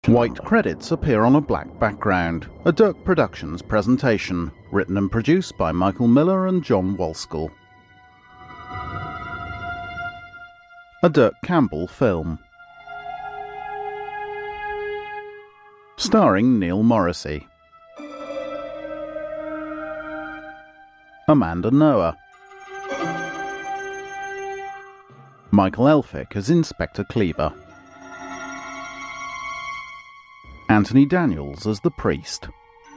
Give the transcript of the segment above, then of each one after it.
White credits appear on a black background. A Dirk Productions presentation, written and produced by Michael Miller and John Walskell. A Dirk Campbell film. Starring Neil Morrissey. Amanda Noah. Michael Elphick as Inspector Cleaver. Anthony Daniels as the priest.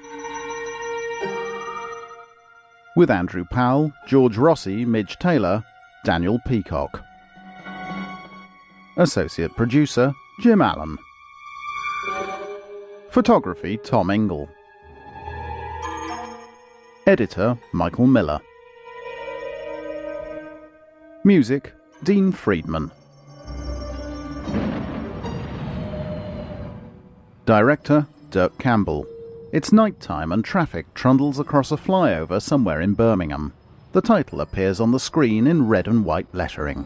With Andrew Powell, George Rossi, Midge Taylor, Daniel Peacock. Associate producer, Jim Allen. Photography, Tom Ingle. Editor, Michael Miller. Music, Dean Friedman. Director, Dirk Campbell. It's night time and traffic trundles across a flyover somewhere in Birmingham. The title appears on the screen in red and white lettering.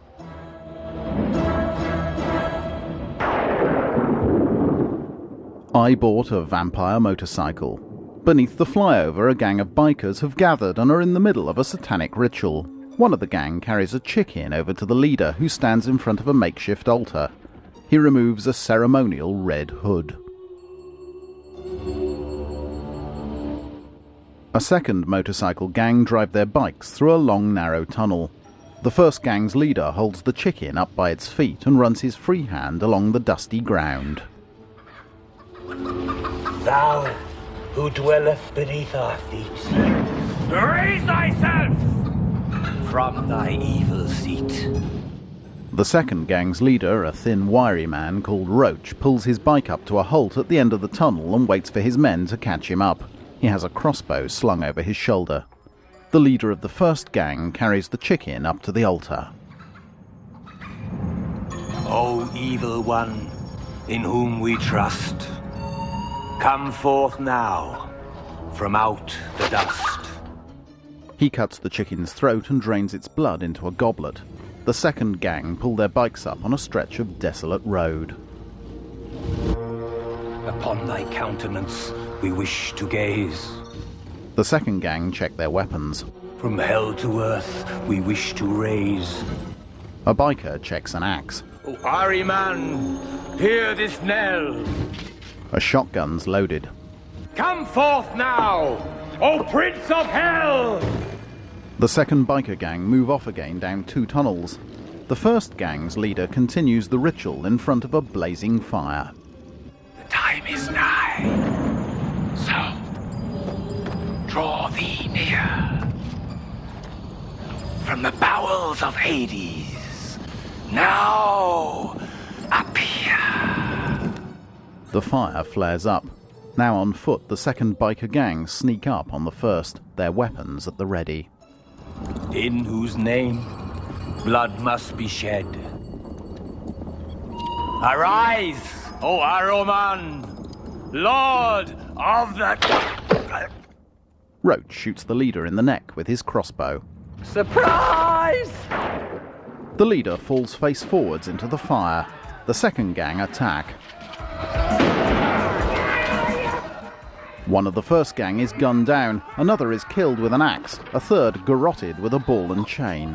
I bought a vampire motorcycle. Beneath the flyover, a gang of bikers have gathered and are in the middle of a satanic ritual. One of the gang carries a chicken over to the leader, who stands in front of a makeshift altar. He removes a ceremonial red hood. A second motorcycle gang drive their bikes through a long, narrow tunnel. The first gang's leader holds the chicken up by its feet and runs his free hand along the dusty ground. Thou who dwelleth beneath our feet, raise thyself from thy evil seat. The second gang's leader, a thin, wiry man called Roach, pulls his bike up to a halt at the end of the tunnel and waits for his men to catch him up. He has a crossbow slung over his shoulder. The leader of the first gang carries the chicken up to the altar. O evil one, in whom we trust, come forth now from out the dust. He cuts the chicken's throat and drains its blood into a goblet. The second gang pull their bikes up on a stretch of desolate road. Upon thy countenance we wish to gaze. The second gang check their weapons. From hell to earth we wish to raise. A biker checks an axe. O Ahriman, hear this knell. A shotgun's loaded. Come forth now, O Prince of Hell! The second biker gang move off again down two tunnels. The first gang's leader continues the ritual in front of a blazing fire. The time is nigh, so draw thee near. From the bowels of Hades, now appear. The fire flares up. Now on foot, the second biker gang sneak up on the first, their weapons at the ready. In whose name blood must be shed. Arise, O Ahriman, Lord of the... Roach shoots the leader in the neck with his crossbow. Surprise! The leader falls face forwards into the fire. The second gang attack. One of the first gang is gunned down, another is killed with an axe, a third garroted with a ball and chain.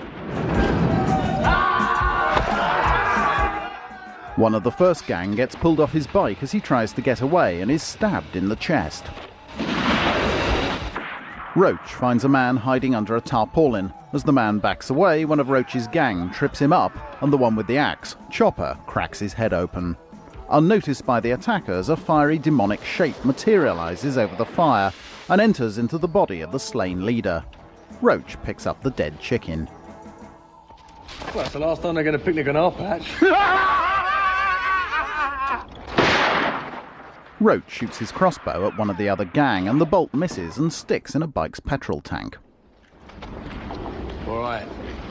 One of the first gang gets pulled off his bike as he tries to get away and is stabbed in the chest. Roach finds a man hiding under a tarpaulin. As the man backs away, one of Roach's gang trips him up, and the one with the axe, Chopper, cracks his head open. Unnoticed by the attackers, a fiery demonic shape materializes over the fire and enters into the body of the slain leader. Roach picks up the dead chicken. Well, that's the last time they're going to picnic on our patch. Roach shoots his crossbow at one of the other gang, and the bolt misses and sticks in a bike's petrol tank. All right.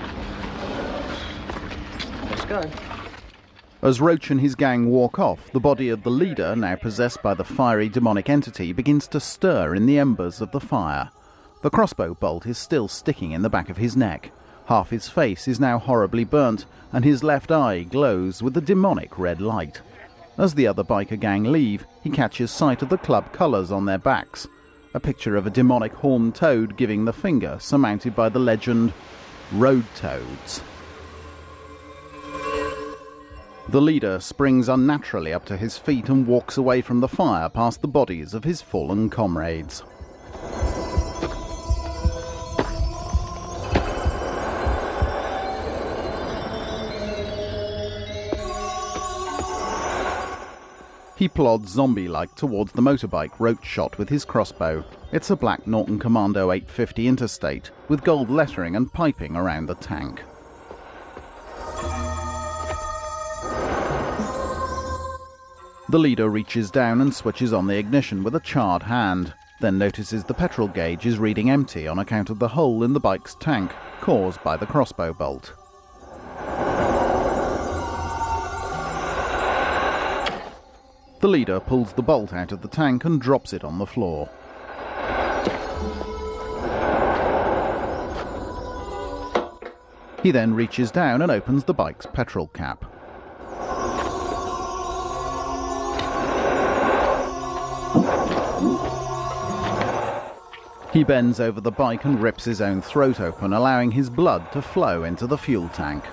Let's go. As Roach and his gang walk off, the body of the leader, now possessed by the fiery demonic entity, begins to stir in the embers of the fire. The crossbow bolt is still sticking in the back of his neck. Half his face is now horribly burnt, and his left eye glows with a demonic red light. As the other biker gang leave, he catches sight of the club colours on their backs, a picture of a demonic horned toad giving the finger, surmounted by the legend, Road Toads. The leader springs unnaturally up to his feet and walks away from the fire past the bodies of his fallen comrades. He plods zombie-like towards the motorbike Roach shot with his crossbow. It's a black Norton Commando 850 Interstate, with gold lettering and piping around the tank. The leader reaches down and switches on the ignition with a charred hand, then notices the petrol gauge is reading empty on account of the hole in the bike's tank, caused by the crossbow bolt. The leader pulls the bolt out of the tank and drops it on the floor. He then reaches down and opens the bike's petrol cap. He bends over the bike and rips his own throat open, allowing his blood to flow into the fuel tank.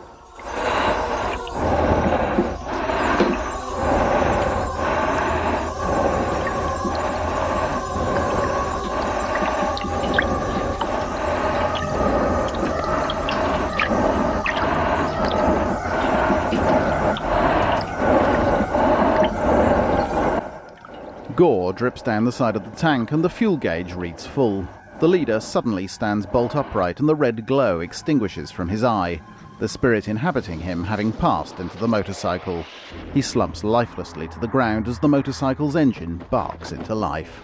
Gore drips down the side of the tank and the fuel gauge reads full. The leader suddenly stands bolt upright and the red glow extinguishes from his eye, the spirit inhabiting him having passed into the motorcycle. He slumps lifelessly to the ground as the motorcycle's engine barks into life.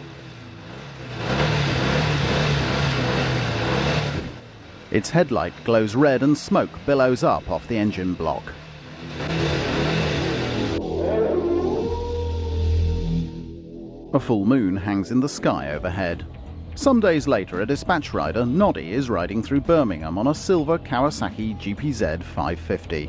Its headlight glows red and smoke billows up off the engine block. A full moon hangs in the sky overhead. Some days later, a dispatch rider, Noddy, is riding through Birmingham on a silver Kawasaki GPZ 550.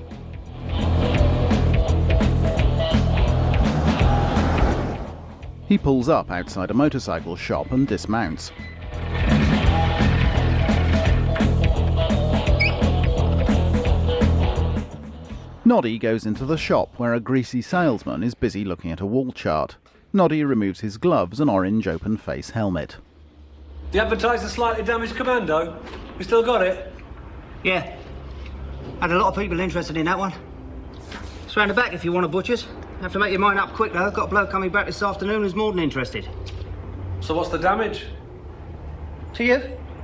He pulls up outside a motorcycle shop and dismounts. Noddy goes into the shop where a greasy salesman is busy looking at a wall chart. Noddy removes his gloves and orange open-face helmet. You advertised a slightly damaged Commando? We still got it? Yeah. Had a lot of people interested in that one. It's round the back if you want a butcher's. Have to make your mind up quick though. Got a bloke coming back this afternoon who's more than interested. So what's the damage? To you?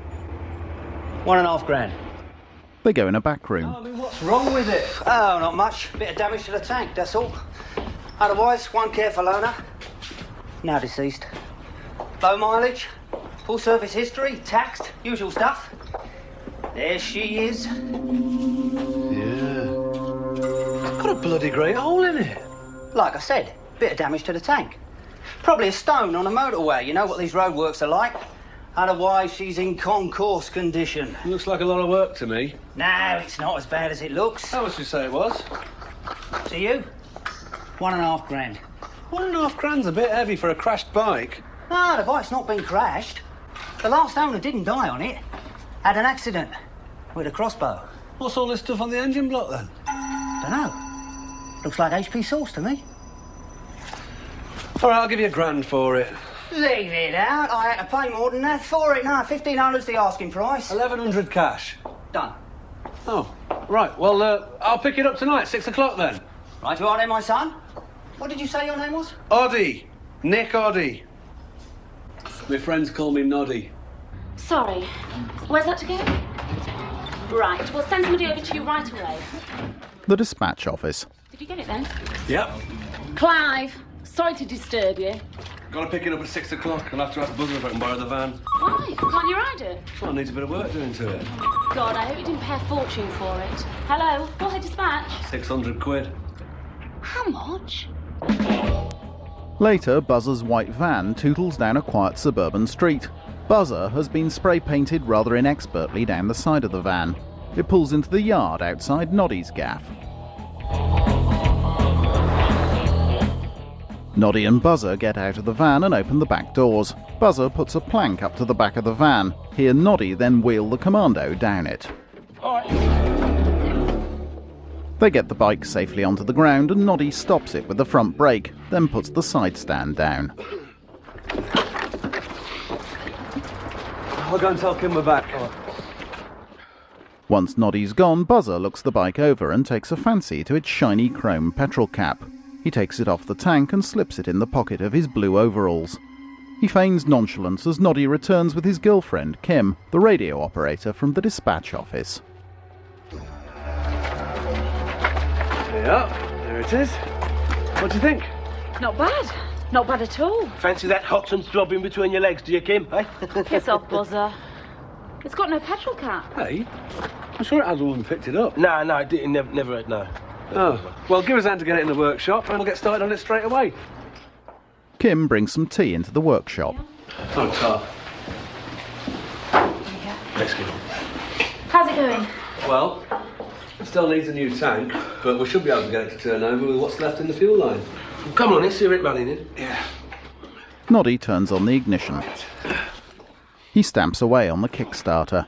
$1.5 grand. They go in a back room. I mean, what's wrong with it? Oh, not much. Bit of damage to the tank, that's all. Otherwise, one careful owner. Now deceased. Low mileage, full service history, taxed, usual stuff. There she is. Yeah. It's got a bloody great hole in it. Like I said, bit of damage to the tank. Probably a stone on a motorway. You know what these roadworks are like. Otherwise, she's in concourse condition. Looks like a lot of work to me. No, it's not as bad as it looks. How much did you say it was? To you? $1.5 grand. $1.5 grand's a bit heavy for a crashed bike. No, the bike's not been crashed. The last owner didn't die on it. Had an accident with a crossbow. What's all this stuff on the engine block then? Dunno. Looks like HP sauce to me. All right, I'll give you $1 grand for it. Leave it out. I had to pay more than that for it. No, $1,500's the asking price. 1,100 cash. Done. Oh, right. Well, I'll pick it up tonight, 6 o'clock then. Right you are then, my son. What did you say your name was? Oddie. Nick Oddie. My friends call me Noddy. Sorry. Where's that to go? Right, we'll send somebody over to you right away. The dispatch office. Did you get it then? Yep. Clive, sorry to disturb you. Gotta pick it up at 6 o'clock. I'll have to ask Buzzer if I can borrow the van. Why? Can't you ride it? Well, it needs a bit of work doing to it. God, I hope you didn't pay a fortune for it. Hello? Go ahead, dispatch. 600 quid. How much? Later, Buzzer's white van tootles down a quiet suburban street. Buzzer has been spray-painted rather inexpertly down the side of the van. It pulls into the yard outside Noddy's gaff. Noddy and Buzzer get out of the van and open the back doors. Buzzer puts a plank up to the back of the van. He and Noddy then wheel the Commando down it. They get the bike safely onto the ground and Noddy stops it with the front brake, then puts the side stand down. I'll go and tell Kim we're back. Once Noddy's gone, Buzzer looks the bike over and takes a fancy to its shiny chrome petrol cap. He takes it off the tank and slips it in the pocket of his blue overalls. He feigns nonchalance as Noddy returns with his girlfriend, Kim, the radio operator from the dispatch office. Yeah, there it is. What do you think? Not bad. Not bad at all. Fancy that hot and throbbing between your legs, do you, Kim? Eh? Piss off, Buzzer. It's got no petrol cap. Hey, I'm sure it has when we picked it up. No, it didn't. Never had, no. Oh, well, give us a hand to get it in the workshop and we'll get started on it straight away. Kim brings some tea into the workshop. Oh, Tar. Let's go. How's it going? Well, it still needs a new tank, but we should be able to get it to turn over with what's left in the fuel line. Come on, let's hear it running in. Yeah. Noddy turns on the ignition. He stamps away on the kickstarter.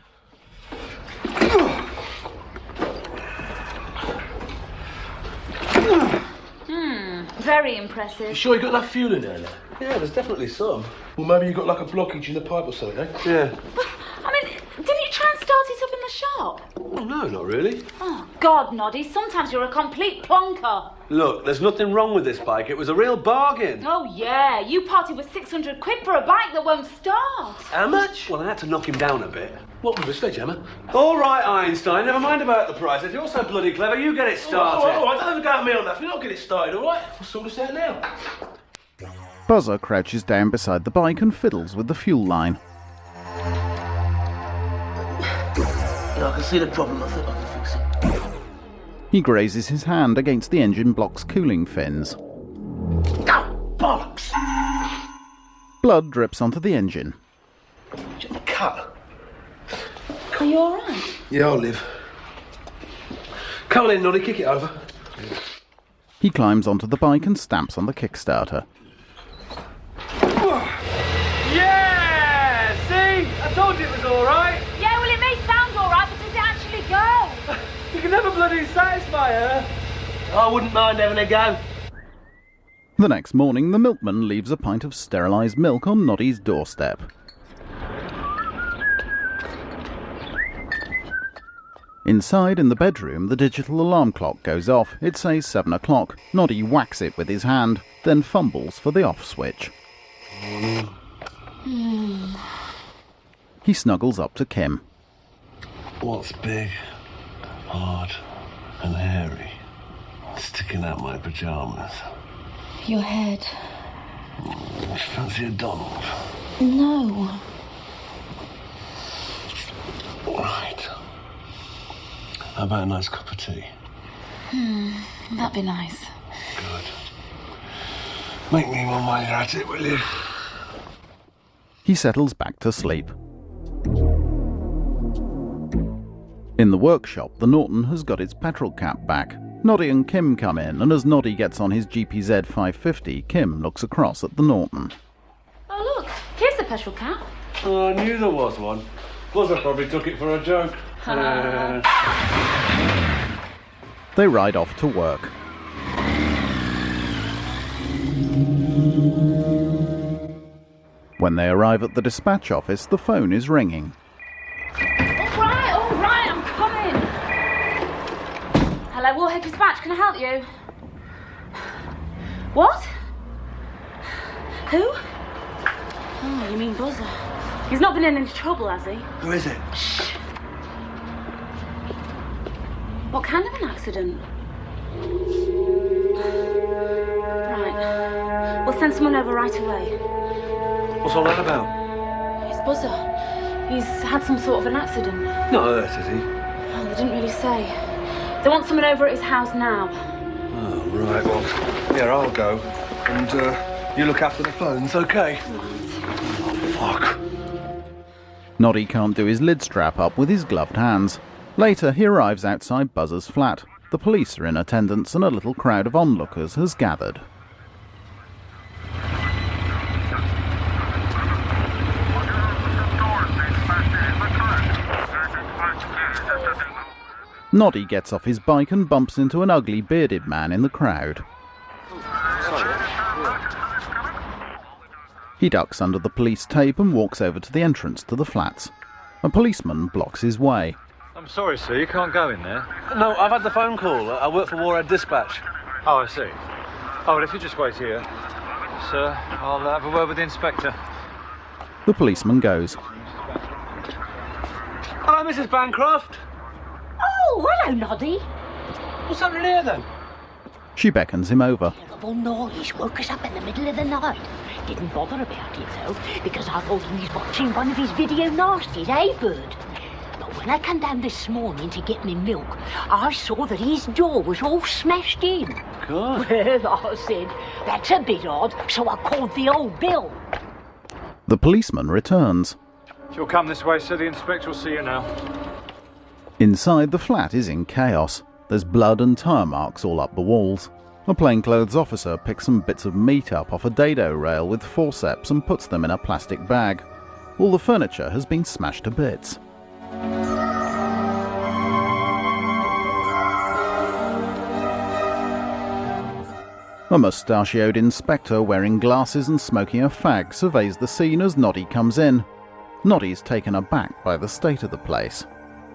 Very impressive. You sure you got enough fuel in there now? Yeah, there's definitely some. Well, maybe you got like a blockage in the pipe or something, eh? Yeah. I mean, didn't you try and start it up in the shop? Oh, no, not really. Oh, God, Noddy, sometimes you're a complete plonker. Look, there's nothing wrong with this bike. It was a real bargain. Oh, yeah, you parted with 600 quid for a bike that won't start. How much? Well, I had to knock him down a bit. What with a sledgehammer? All right, Einstein, never mind about the price. If you're so bloody clever, you get it started. All right, don't ever go at me on that. We're not getting it started, all right? We'll sort this out now. Buzzer crouches down beside the bike and fiddles with the fuel line. Yeah, I can see the problem. I think I can fix it. He grazes his hand against the engine block's cooling fins. Oh, bollocks! Blood drips onto the engine. The cut. Are you all right? Yeah, I'll live. Come on in, Noddy, kick it over. He climbs onto the bike and stamps on the kickstarter. Yeah! See? I told you it was all right. Yeah, well, it may sound all right, but does it actually go? You can never bloody satisfy her. I wouldn't mind having a go. The next morning, the milkman leaves a pint of sterilised milk on Noddy's doorstep. Inside, in the bedroom, the digital alarm clock goes off. It says 7 o'clock. Noddy whacks it with his hand, then fumbles for the off switch. He snuggles up to Kim. What's big, hard, and hairy, sticking out my pyjamas? Your head. Fancy a Donald? No. Right. How about a nice cup of tea? That'd be nice. Good. Make me one while you're at it, will you? He settles back to sleep. In the workshop, the Norton has got its petrol cap back. Noddy and Kim come in, and as Noddy gets on his GPZ 550, Kim looks across at the Norton. Oh, look, here's the petrol cap. Oh, I knew there was one. Buzzer probably took it for a joke. They ride off to work. When they arrive at the dispatch office, the phone is ringing. All right, I'm coming. Hello, Warhead Dispatch, can I help you? What? Who? Oh, you mean Buzzer. He's not been in any trouble, has he? Who is it? Shh. What kind of an accident? Right. We'll send someone over right away. What's all that about? It's Buzzer. He's had some sort of an accident. Not hurt, is he? Oh, they didn't really say. They want someone over at his house now. Oh, right, well, yeah, I'll go. And, you look after the phones, okay? Oh, fuck. Noddy can't do his lid strap up with his gloved hands. Later, he arrives outside Buzzer's flat. The police are in attendance and a little crowd of onlookers has gathered. Noddy gets off his bike and bumps into an ugly bearded man in the crowd. He ducks under the police tape and walks over to the entrance to the flats. A policeman blocks his way. I'm sorry, sir, you can't go in there. No, I've had the phone call. I work for Warhead Dispatch. Oh, I see. Oh, well, if you just wait here, sir, I'll have a word with the inspector. The policeman goes. Hello, Mrs. Bancroft. Oh, hello, Noddy. What's happening here, then? She beckons him over. Terrible noise woke us up in the middle of the night. Didn't bother about it, though, because I thought he was watching one of his video nasties, eh, Bird? But when I come down this morning to get me milk, I saw that his jaw was all smashed in. God. Well, I said, that's a bit odd, so I called the old Bill. The policeman returns. If you'll come this way, sir, the inspector will see you now. Inside, the flat is in chaos. There's blood and tyre marks all up the walls. A plainclothes officer picks some bits of meat up off a dado rail with forceps and puts them in a plastic bag. All the furniture has been smashed to bits. A mustachioed inspector wearing glasses and smoking a fag surveys the scene as Noddy comes in. Noddy's taken aback by the state of the place.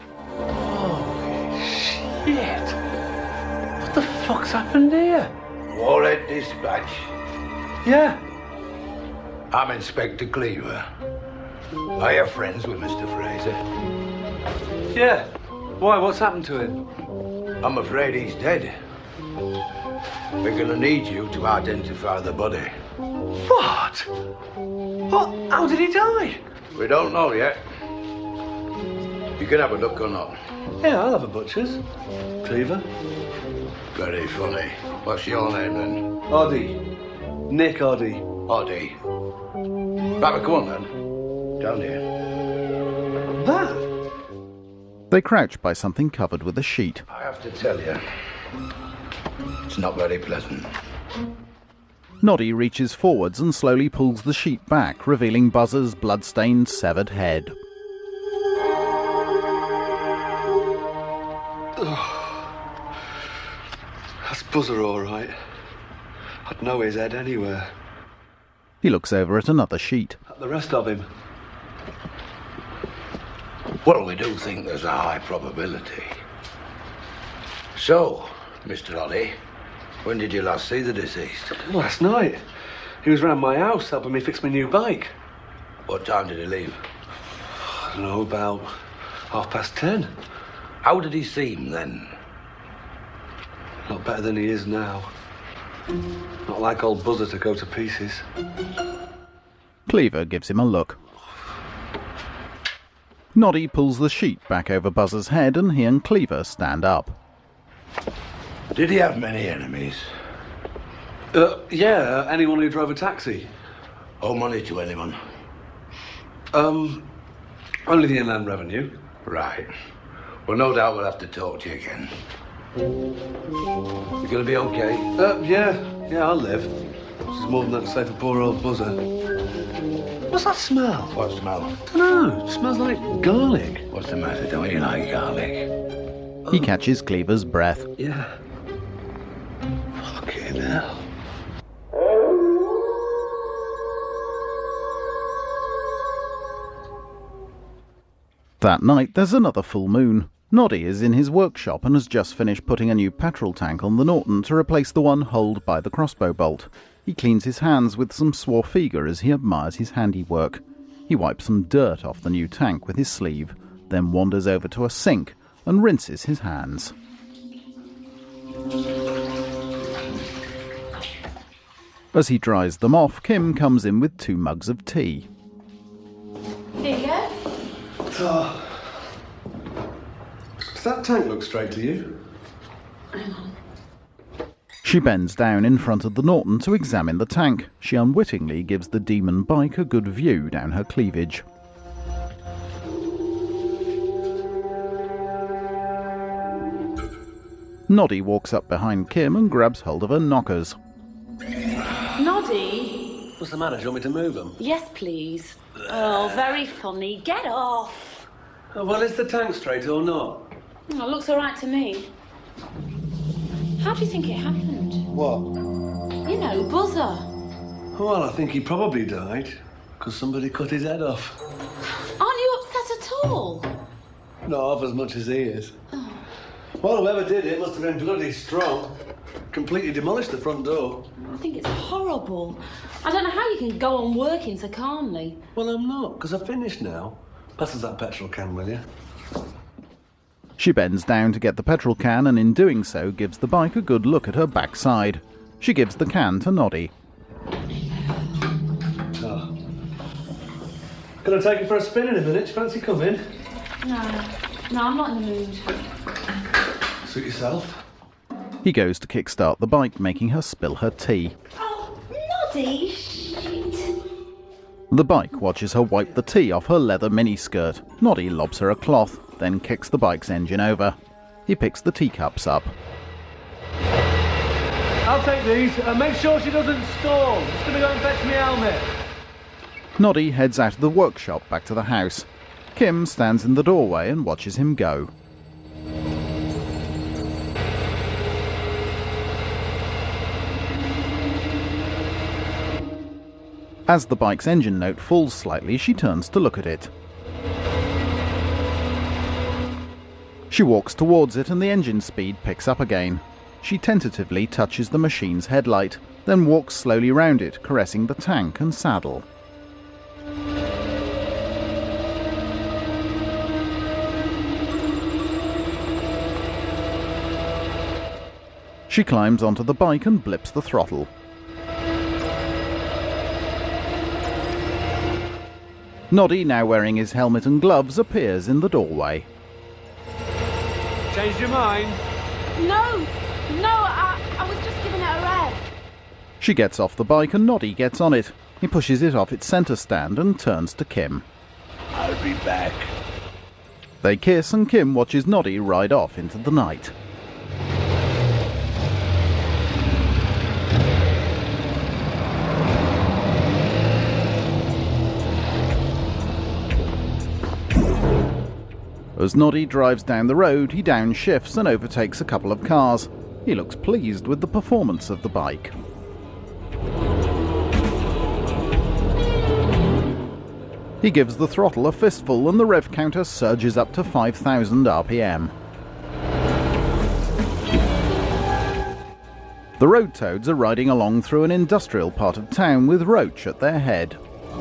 Holy shit! What the fuck's happened here? Warhead Dispatch. Yeah. I'm Inspector Cleaver. Are you friends with Mr. Fraser? Yeah. Why, what's happened to him? I'm afraid he's dead. We're gonna need you to identify the body. What? What? How did he die? We don't know yet. You can have a look or not. Yeah, I'll have a butcher's. Cleaver. Very funny. What's your name then? Oddie. Nick Oddie. Oddie. Right, come on then. Down here. That? They crouch by something covered with a sheet. I have to tell you, it's not very pleasant. Noddy reaches forwards and slowly pulls the sheet back, revealing Buzzer's blood-stained, severed head. Oh, that's Buzzer, all right. I'd know his head anywhere. He looks over at another sheet. The rest of him. Well, we do think there's a high probability. So, Mr. Oddie, when did you last see the deceased? Last night. He was round my house helping me fix my new bike. What time did he leave? I don't know, about 10:30. How did he seem then? Not better than he is now. Not like old Buzzer to go to pieces. Cleaver gives him a look. Noddy pulls the sheet back over Buzzer's head and he and Cleaver stand up. Did he have many enemies? Yeah, anyone who drove a taxi. Owe money to anyone? Only the Inland Revenue. Right. Well, no doubt we'll have to talk to you again. You gonna be okay? Yeah, I'll live. This is more than that to say for poor old Buzzer. What's that smell? What smell? Dunno, it smells like garlic. What's the matter? Don't you like garlic? He catches Cleaver's breath. Yeah. Fucking hell. That night, there's another full moon. Noddy is in his workshop and has just finished putting a new petrol tank on the Norton to replace the one holed by the crossbow bolt. He cleans his hands with some Swarfiga as he admires his handiwork. He wipes some dirt off the new tank with his sleeve, then wanders over to a sink and rinses his hands. As he dries them off, Kim comes in with 2 mugs of tea. Here you go. Oh. Does that tank look straight to you? Hang on. She bends down in front of the Norton to examine the tank. She unwittingly gives the demon bike a good view down her cleavage. Noddy walks up behind Kim and grabs hold of her knockers. Noddy? What's the matter? Do you want me to move them? Yes, please. Oh, very funny. Get off. Oh, well, is the tank straight or not? Oh, it looks all right to me. How do you think it happened? What? You know, Buzzer. Well, I think he probably died because somebody cut his head off. Aren't you upset at all? Not half as much as he is. Well, whoever did it must have been bloody strong. Completely demolished the front door. I think it's horrible. I don't know how you can go on working so calmly. Well, I'm not, because I've finished now. Pass us that petrol can, will you? She bends down to get the petrol can and in doing so gives the bike a good look at her backside. She gives the can to Noddy. Oh. Gonna take you for a spin in a minute. Do you fancy coming? No, I'm not in the mood. Suit yourself. He goes to kickstart the bike, making her spill her tea. Oh, Noddy, shit. The bike watches her wipe the tea off her leather miniskirt. Noddy lobs her a cloth, then kicks the bike's engine over. He picks the teacups up. I'll take these. Make sure she doesn't stall. Just gonna go and fetch me helmet. Noddy heads out of the workshop back to the house. Kim stands in the doorway and watches him go. As the bike's engine note falls slightly, she turns to look at it. She walks towards it and the engine speed picks up again. She tentatively touches the machine's headlight, then walks slowly round it, caressing the tank and saddle. She climbs onto the bike and blips the throttle. Noddy, now wearing his helmet and gloves, appears in the doorway. Changed your mind? No, I was just giving it a rev. She gets off the bike and Noddy gets on it. He pushes it off its centre stand and turns to Kim. I'll be back. They kiss and Kim watches Noddy ride off into the night. As Noddy drives down the road, he downshifts and overtakes a couple of cars. He looks pleased with the performance of the bike. He gives the throttle a fistful and the rev counter surges up to 5,000 RPM. The road toads are riding along through an industrial part of town with Roach at their head.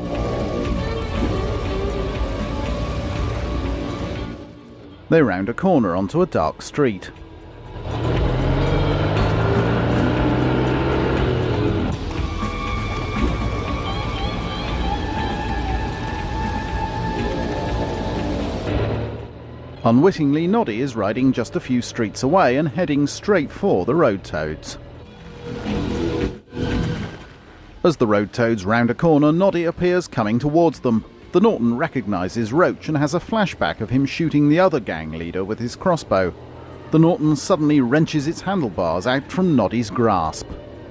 They round a corner onto a dark street. Unwittingly, Noddy is riding just a few streets away and heading straight for the road toads. As the road toads round a corner, Noddy appears coming towards them. The Norton recognises Roach and has a flashback of him shooting the other gang leader with his crossbow. The Norton suddenly wrenches its handlebars out from Noddy's grasp.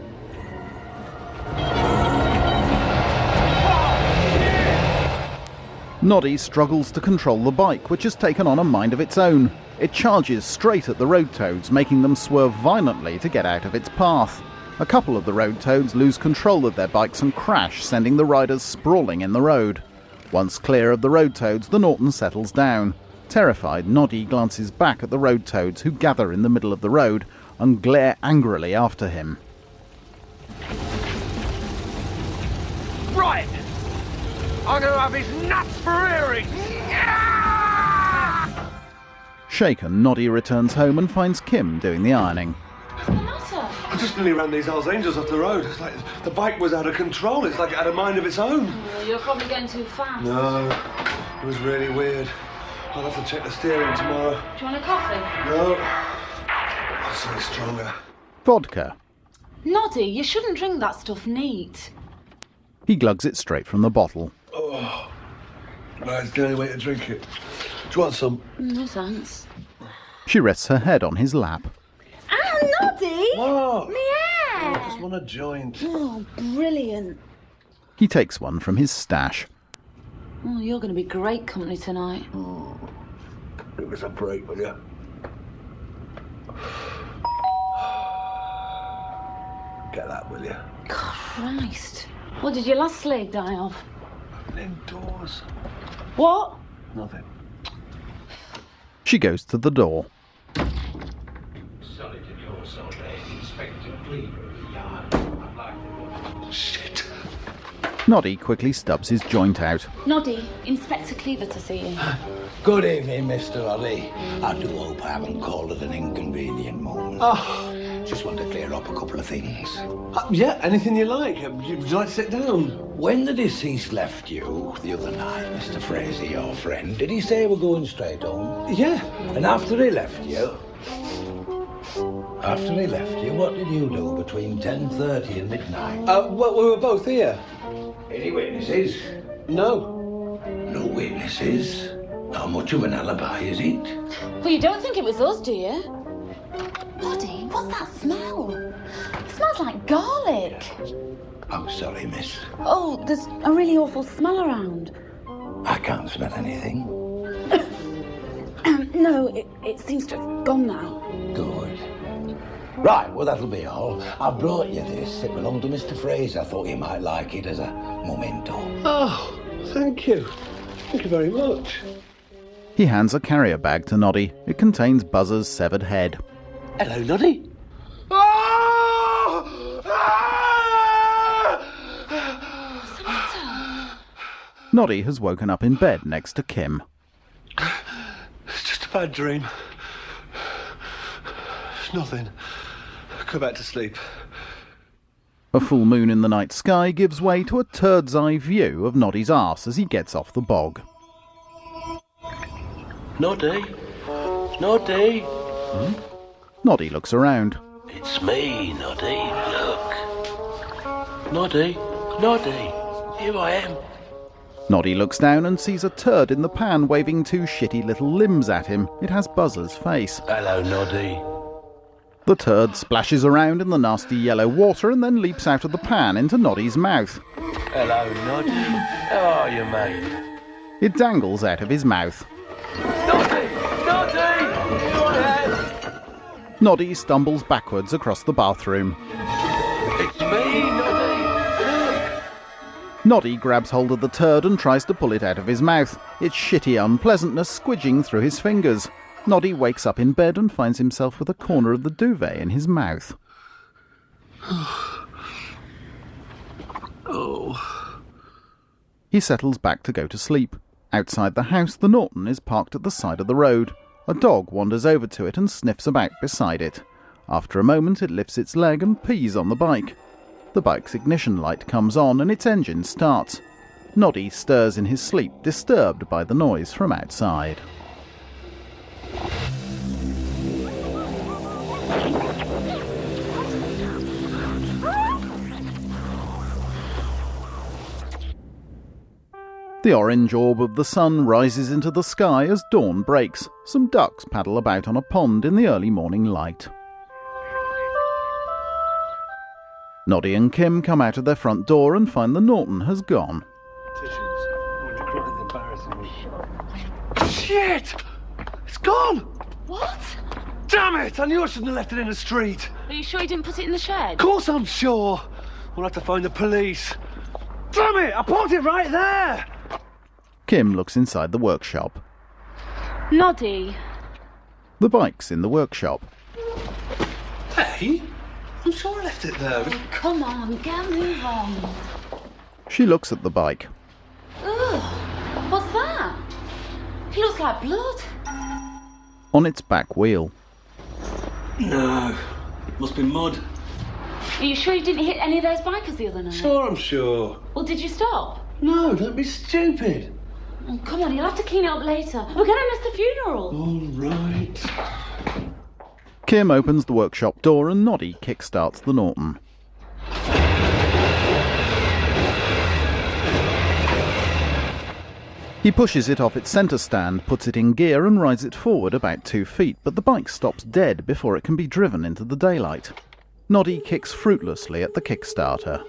Noddy struggles to control the bike, which has taken on a mind of its own. It charges straight at the road toads, making them swerve violently to get out of its path. A couple of the road toads lose control of their bikes and crash, sending the riders sprawling in the road. Once clear of the road toads, the Norton settles down. Terrified, Noddy glances back at the road toads, who gather in the middle of the road and glare angrily after him. Right! I'm going to have his nuts for earrings! Shaken, Noddy returns home and finds Kim doing the ironing. What's the matter? I just nearly ran these Hells Angels off the road. It's like the bike was out of control. It's like it had a mind of its own. Well, you're probably going too fast. No, it was really weird. I'll have to check the steering tomorrow. Do you want a coffee? No, I'll say stronger. Vodka. Noddy, you shouldn't drink that stuff neat. He glugs it straight from the bottle. Oh, that's the only way to drink it. Do you want some? No thanks. She rests her head on his lap. Ah, Noddy! What? Yeah! I just want a joint. Oh, brilliant. He takes one from his stash. Oh, you're going to be great company tonight. Give us a break, will you? Get that, will you? Christ. What did your last slave die of? Indoors. What? Nothing. She goes to the door. Shit. Noddy quickly stubs his joint out. Noddy, Inspector Cleaver to see you. Good evening, Mr. Ollie. I do hope I haven't called at an inconvenient moment. Oh. Just want to clear up a couple of things. Yeah, anything you like. Would you like to sit down? When the deceased left you the other night, Mr. Fraser, your friend, did he say we're going straight home? Yeah. And after he left you, what did you do between 10:30 and midnight? Well, we were both here. Any witnesses? No. No witnesses? Not much of an alibi, is it? Well, you don't think it was us, do you? Noddy, what's that smell? It smells like garlic. I'm sorry, miss. Oh, there's a really awful smell around. I can't smell anything. No, it seems to have gone now. Good. Right, well, that'll be all. I brought you this. It belonged to Mr. Fraser. I thought you might like it as a memento. Oh, thank you. Thank you very much. He hands a carrier bag to Noddy. It contains Buzzer's severed head. Hello, Noddy. Noddy has woken up in bed next to Kim. It's just a bad dream. It's nothing. Go back to sleep. A full moon in the night sky gives way to a turd's eye view of Noddy's arse as he gets off the bog. Noddy? Noddy? Noddy looks around. It's me, Noddy. Look. Noddy? Noddy? Here I am. Noddy looks down and sees a turd in the pan waving two shitty little limbs at him. It has Buzzer's face. Hello, Noddy. The turd splashes around in the nasty yellow water and then leaps out of the pan into Noddy's mouth. Hello, Noddy. How are you, mate? It dangles out of his mouth. Noddy! Noddy! Here I am! Noddy stumbles backwards across the bathroom. It's me, Noddy! Look! Noddy grabs hold of the turd and tries to pull it out of his mouth, its shitty unpleasantness squidging through his fingers. Noddy wakes up in bed and finds himself with a corner of the duvet in his mouth. Oh. He settles back to go to sleep. Outside the house, the Norton is parked at the side of the road. A dog wanders over to it and sniffs about beside it. After a moment, it lifts its leg and pees on the bike. The bike's ignition light comes on and its engine starts. Noddy stirs in his sleep, disturbed by the noise from outside. The orange orb of the sun rises into the sky as dawn breaks. Some ducks paddle about on a pond in the early morning light. Noddy and Kim come out of their front door and find the Norton has gone. Shit! It's gone! What? Damn it! I knew I shouldn't have left it in the street. Are you sure you didn't put it in the shed? Of course I'm sure. We'll have to find the police. Damn it! I parked it right there! Kim looks inside the workshop. Noddy. The bike's in the workshop. Hey? I'm sure I left it there. Come on, get a move on. She looks at the bike. Ugh, what's that? It looks like blood. On its back wheel. No. Must be mud. Are you sure you didn't hit any of those bikers the other night? Sure, I'm sure. Well, did you stop? No, don't be stupid. Oh, come on, you'll have to clean it up later. We're going to miss the funeral. All right. Kim opens the workshop door and Noddy kickstarts the Norton. He pushes it off its centre stand, puts it in gear and rides it forward about 2 feet, but the bike stops dead before it can be driven into the daylight. Noddy kicks fruitlessly at the kickstarter.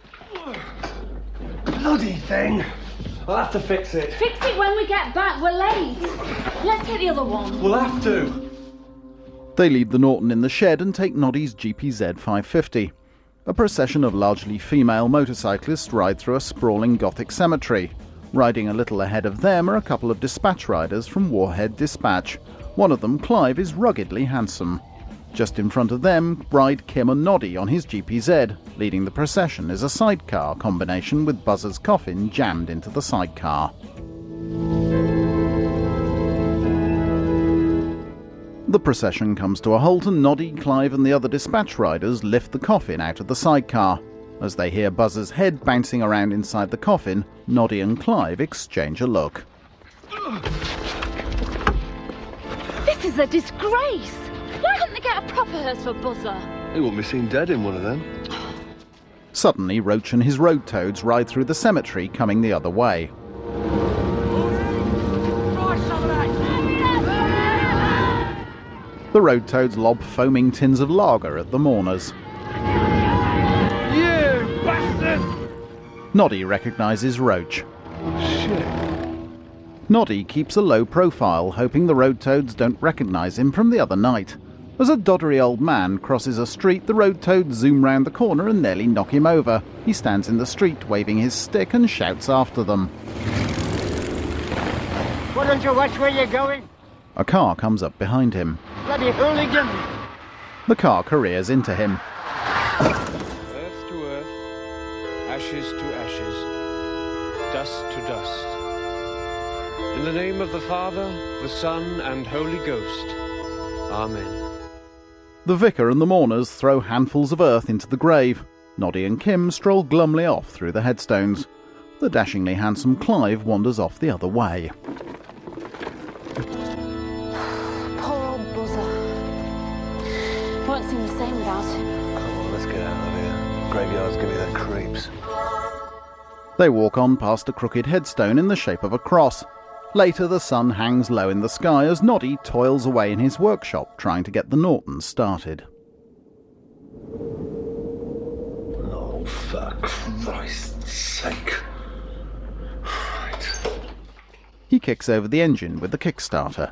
Bloody thing! I'll have to fix it. Fix it when we get back, we're late. Let's get the other one. We'll have to. They leave the Norton in the shed and take Noddy's GPZ 550. A procession of largely female motorcyclists ride through a sprawling Gothic cemetery. Riding a little ahead of them are a couple of dispatch riders from Warhead Dispatch. One of them, Clive, is ruggedly handsome. Just in front of them ride Kim and Noddy on his GPZ. Leading the procession is a sidecar combination with Buzzer's coffin jammed into the sidecar. The procession comes to a halt and Noddy, Clive and the other dispatch riders lift the coffin out of the sidecar. As they hear Buzzer's head bouncing around inside the coffin, Noddy and Clive exchange a look. This is a disgrace! Why couldn't they get a proper hearse for Buzzer? He won't be seen dead in one of them. Suddenly, Roach and his road toads ride through the cemetery, coming the other way. The road toads lob foaming tins of lager at the mourners. You bastard! Noddy recognises Roach. Shit. Noddy keeps a low profile, hoping the road toads don't recognise him from the other night. As a doddery old man crosses a street, the road toads zoom round the corner and nearly knock him over. He stands in the street, waving his stick, and shouts after them. Why don't you watch where you're going? A car comes up behind him. Bloody hooligan! The car careers into him. Earth to earth, ashes to ashes, dust to dust. In the name of the Father, the Son, and Holy Ghost. Amen. The vicar and the mourners throw handfuls of earth into the grave. Noddy and Kim stroll glumly off through the headstones. The dashingly handsome Clive wanders off the other way. Won't seem the same without him. Come on, let's get out of here. Graveyards give me the creeps. They walk on past a crooked headstone in the shape of a cross. Later, the sun hangs low in the sky as Noddy toils away in his workshop trying to get the Norton started. Oh, for Christ's sake. Right. He kicks over the engine with the Kickstarter.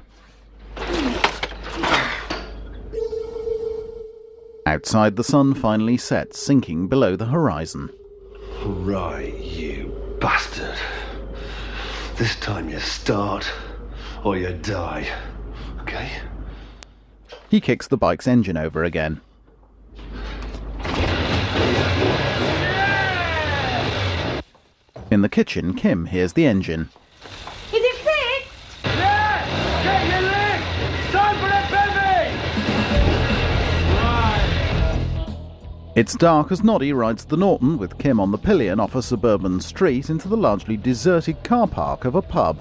Outside, the sun finally sets, sinking below the horizon. Right, you bastard. This time you start, or you die. Okay? He kicks the bike's engine over again. In the kitchen, Kim hears the engine. Is it fixed? Yeah! Get your leg! Time for a bevy! It's dark as Noddy rides the Norton with Kim on the pillion off a suburban street into the largely deserted car park of a pub.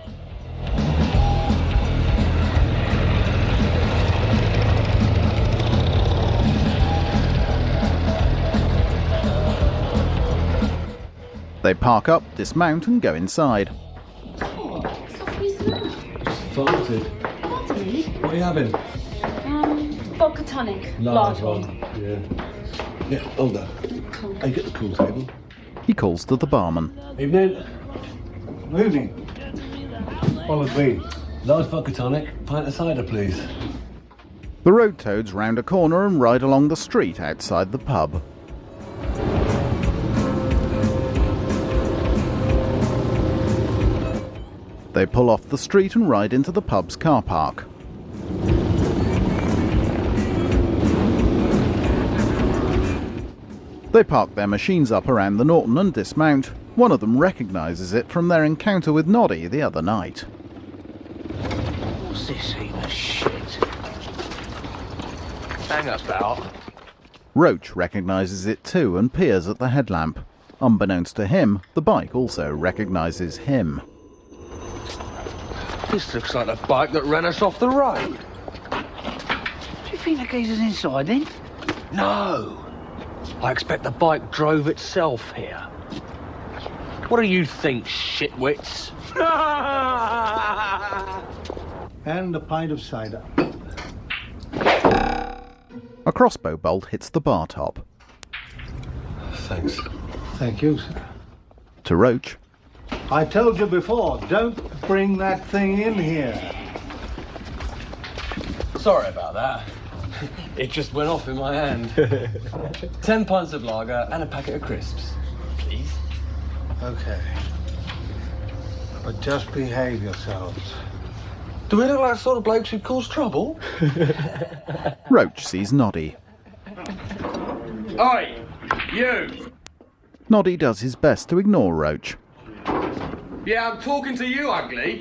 They park up, dismount and go inside. Farted. What are you having? Vodka tonic. Large one. Yeah. Yeah, hold on. Hey, get the pool table. He calls to the barman. Evening. Evening. Follow me. Large vodka tonic. Pint of cider, please. The road toads round a corner and ride along the street outside the pub. They pull off the street and ride into the pub's car park. They park their machines up around the Norton and dismount. One of them recognises it from their encounter with Noddy the other night. What's this heap of shit? Hang about. Roach recognises it too and peers at the headlamp. Unbeknownst to him, the bike also recognises him. This looks like the bike that ran us off the road. Do you think the geezer's inside then? No. I expect the bike drove itself here. What do you think, shitwits? And a pint of cider. A crossbow bolt hits the bar top. Thanks. Thank you, sir. To Roach. I told you before, don't bring that thing in here. Sorry about that. It just went off in my hand. 10 pints of lager and a packet of crisps. Please. OK. But just behave yourselves. Do we look like the sort of blokes who'd cause trouble? Roach sees Noddy. Oi, you! Noddy does his best to ignore Roach. Yeah, I'm talking to you, ugly.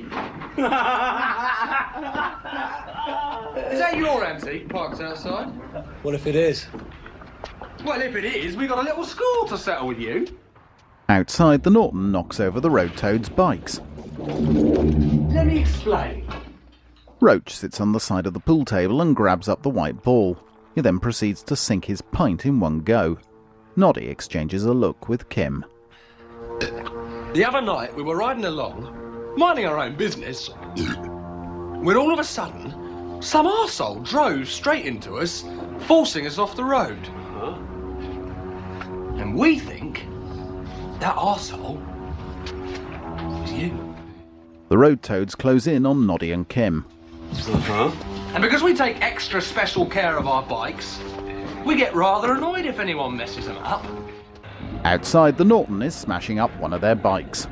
Is that your antique parked outside? What if it is? Well, if it is, we got a little score to settle with you. Outside, the Norton knocks over the road toads' bikes. Let me explain. Roach sits on the side of the pool table and grabs up the white ball. He then proceeds to sink his pint in one go. Noddy exchanges a look with Kim. The other night, we were riding along, minding our own business, when all of a sudden, some arsehole drove straight into us, forcing us off the road. Huh? And we think that arsehole was you. The road toads close in on Noddy and Kim. And because we take extra special care of our bikes, we get rather annoyed if anyone messes them up. Outside, the Norton is smashing up one of their bikes.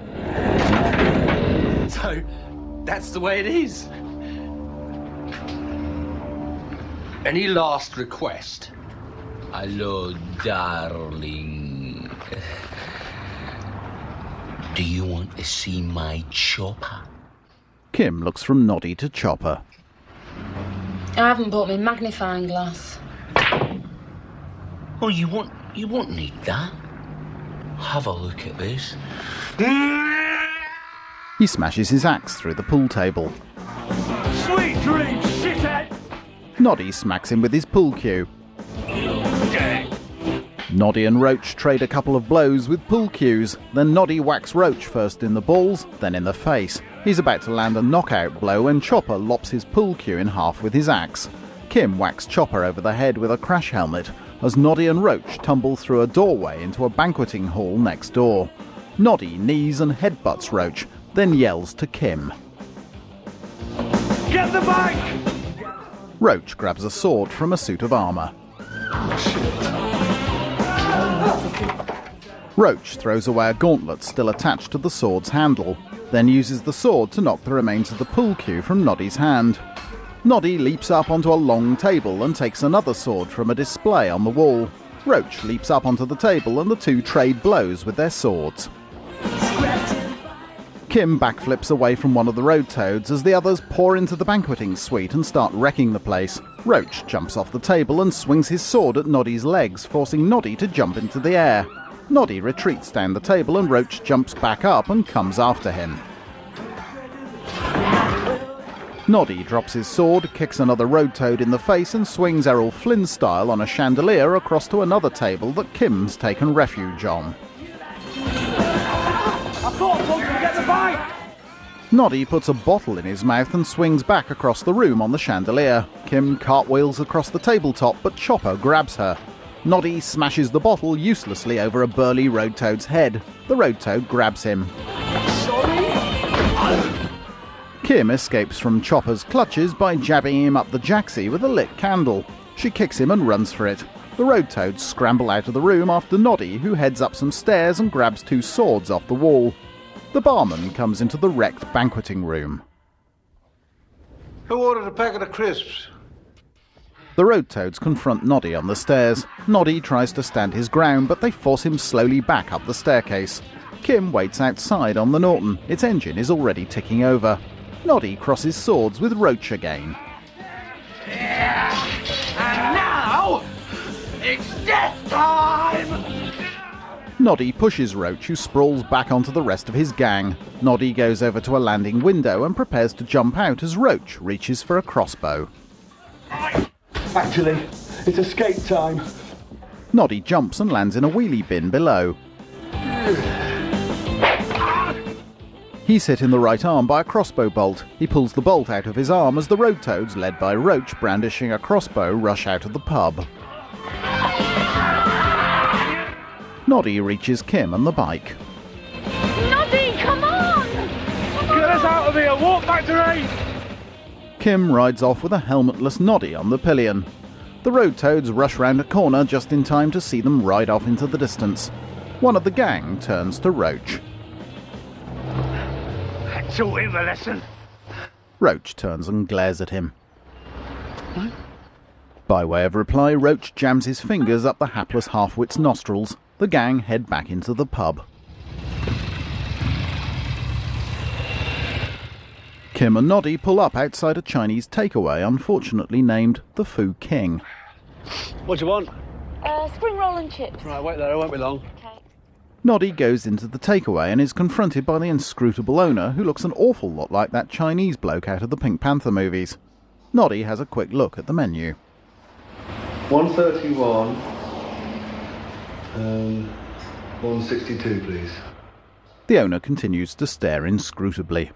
So, that's the way it is. Any last request? Hello, darling. Do you want to see my chopper? Kim looks from Noddy to Chopper. I haven't bought me magnifying glass. Oh, you won't need that. Have a look at this. He smashes his axe through the pool table. Sweet dreams, shithead! Noddy smacks him with his pool cue. Noddy and Roach trade a couple of blows with pool cues. Then Noddy whacks Roach first in the balls, then in the face. He's about to land a knockout blow when Chopper lops his pool cue in half with his axe. Kim whacks Chopper over the head with a crash helmet as Noddy and Roach tumble through a doorway into a banqueting hall next door. Noddy knees and headbutts Roach, then yells to Kim. Get the bike! Roach grabs a sword from a suit of armour. Roach throws away a gauntlet still attached to the sword's handle, then uses the sword to knock the remains of the pool cue from Noddy's hand. Noddy leaps up onto a long table and takes another sword from a display on the wall. Roach leaps up onto the table and the two trade blows with their swords. Kim backflips away from one of the road toads as the others pour into the banqueting suite and start wrecking the place. Roach jumps off the table and swings his sword at Noddy's legs, forcing Noddy to jump into the air. Noddy retreats down the table and Roach jumps back up and comes after him. Noddy drops his sword, kicks another road toad in the face and swings Errol Flynn style on a chandelier across to another table that Kim's taken refuge on. I thought I told you to get the bike! Noddy puts a bottle in his mouth and swings back across the room on the chandelier. Kim cartwheels across the tabletop, but Chopper grabs her. Noddy smashes the bottle uselessly over a burly road toad's head. The road toad grabs him. Sorry? Kim escapes from Chopper's clutches by jabbing him up the jacksie with a lit candle. She kicks him and runs for it. The road toads scramble out of the room after Noddy, who heads up some stairs and grabs two swords off the wall. The barman comes into the wrecked banqueting room. Who ordered a packet of crisps? The road toads confront Noddy on the stairs. Noddy tries to stand his ground, but they force him slowly back up the staircase. Kim waits outside on the Norton. Its engine is already ticking over. Noddy crosses swords with Roach again. And now, it's death time! Noddy pushes Roach, who sprawls back onto the rest of his gang. Noddy goes over to a landing window and prepares to jump out as Roach reaches for a crossbow. Actually, it's escape time. Noddy jumps and lands in a wheelie bin below. He's hit in the right arm by a crossbow bolt. He pulls the bolt out of his arm as the road toads, led by Roach brandishing a crossbow, rush out of the pub. Noddy reaches Kim and the bike. Noddy, come on! Get us out of here! Walk factory! Kim rides off with a helmetless Noddy on the pillion. The road toads rush round a corner just in time to see them ride off into the distance. One of the gang turns to Roach. I taught him a lesson. Roach turns and glares at him. By way of reply, Roach jams his fingers up the hapless half-wit's nostrils. The gang head back into the pub. Kim and Noddy pull up outside a Chinese takeaway, unfortunately named the Fu King. What do you want? Spring roll and chips. Right, wait there, I won't be long. Okay. Noddy goes into the takeaway and is confronted by the inscrutable owner, who looks an awful lot like that Chinese bloke out of the Pink Panther movies. Noddy has a quick look at the menu. 131 and 162, please. The owner continues to stare inscrutably.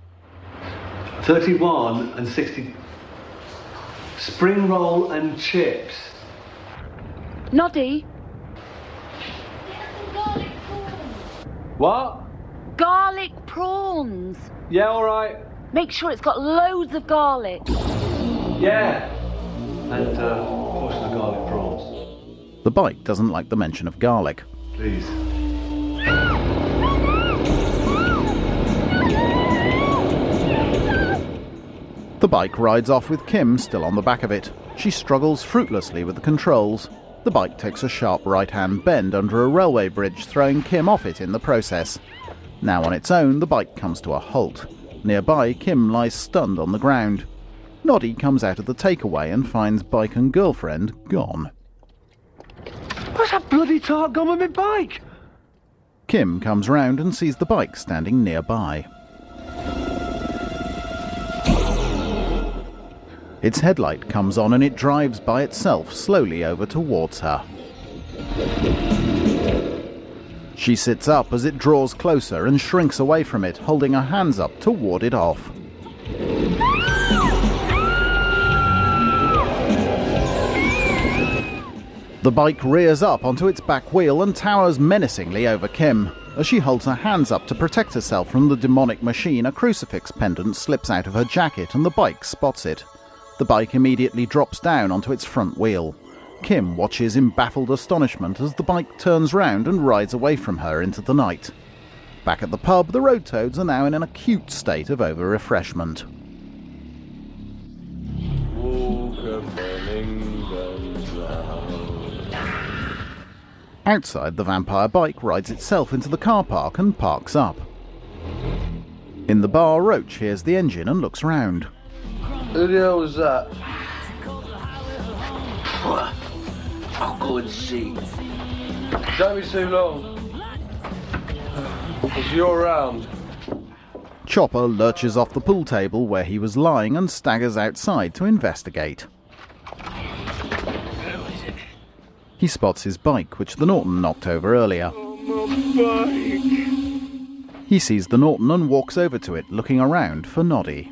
31 and 60. Spring roll and chips. Noddy. What? Garlic prawns. Yeah, all right. Make sure it's got loads of garlic. Yeah. And portion of garlic prawns. The bike doesn't like the mention of garlic. Please. The bike rides off with Kim still on the back of it. She struggles fruitlessly with the controls. The bike takes a sharp right-hand bend under a railway bridge, throwing Kim off it in the process. Now on its own, the bike comes to a halt. Nearby, Kim lies stunned on the ground. Noddy comes out of the takeaway and finds bike and girlfriend gone. Where's that bloody tart gone with my bike? Kim comes round and sees the bike standing nearby. Its headlight comes on and it drives by itself slowly over towards her. She sits up as it draws closer and shrinks away from it, holding her hands up to ward it off. The bike rears up onto its back wheel and towers menacingly over Kim. As she holds her hands up to protect herself from the demonic machine, a crucifix pendant slips out of her jacket and the bike spots it. The bike immediately drops down onto its front wheel. Kim watches in baffled astonishment as the bike turns round and rides away from her into the night. Back at the pub, the road toads are now in an acute state of over-refreshment. Outside, the vampire bike rides itself into the car park and parks up. In the bar, Roach hears the engine and looks round. Who the hell was that? I'll go and see. Don't be too long. Because you're around. Chopper lurches off the pool table where he was lying and staggers outside to investigate. He spots his bike, which the Norton knocked over earlier. He sees the Norton and walks over to it, looking around for Noddy.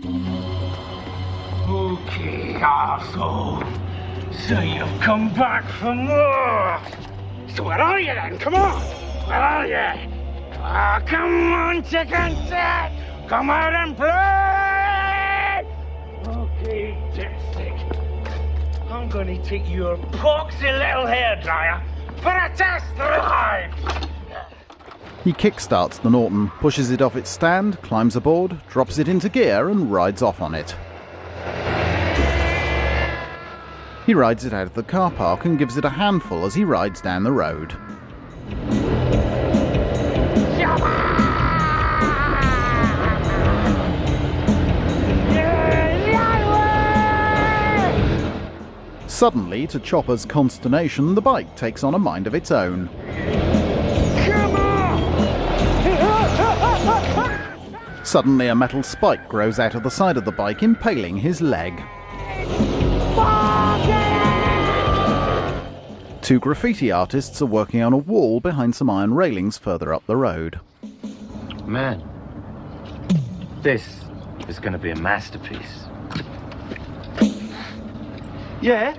Okay, arsehole. So you've come back for more. So where are you then? Come on. Where are you? Ah, come on, chicken tit. Come out and play. Okay, dipstick. I'm going to take your poxy little hairdryer for a test drive. He kickstarts the Norton, pushes it off its stand, climbs aboard, drops it into gear and rides off on it. He rides it out of the car park and gives it a handful as he rides down the road. Suddenly, to Chopper's consternation, the bike takes on a mind of its own. Suddenly, a metal spike grows out of the side of the bike, impaling his leg. Two graffiti artists are working on a wall behind some iron railings further up the road. Man, this is going to be a masterpiece. Yeah,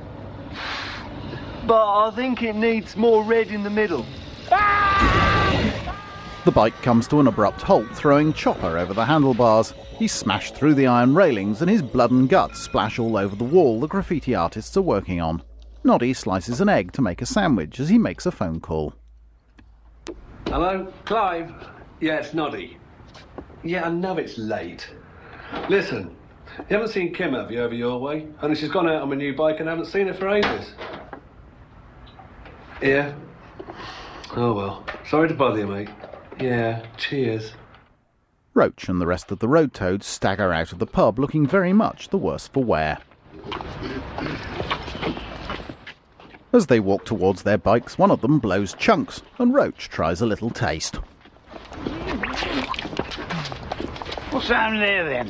but I think it needs more red in the middle. The bike comes to an abrupt halt, throwing Chopper over the handlebars. He's smashed through the iron railings and his blood and guts splash all over the wall the graffiti artists are working on. Noddy slices an egg to make a sandwich as he makes a phone call. Hello, Clive? Yeah, it's Noddy. Yeah, I know it's late. Listen, you haven't seen Kim, have you, over your way? Only she's gone out on my new bike and I haven't seen her for ages. Yeah? Oh well. Sorry to bother you, mate. Yeah, cheers. Roach and the rest of the road toads stagger out of the pub looking very much the worse for wear. As they walk towards their bikes, one of them blows chunks, and Roach tries a little taste. What's down there, then?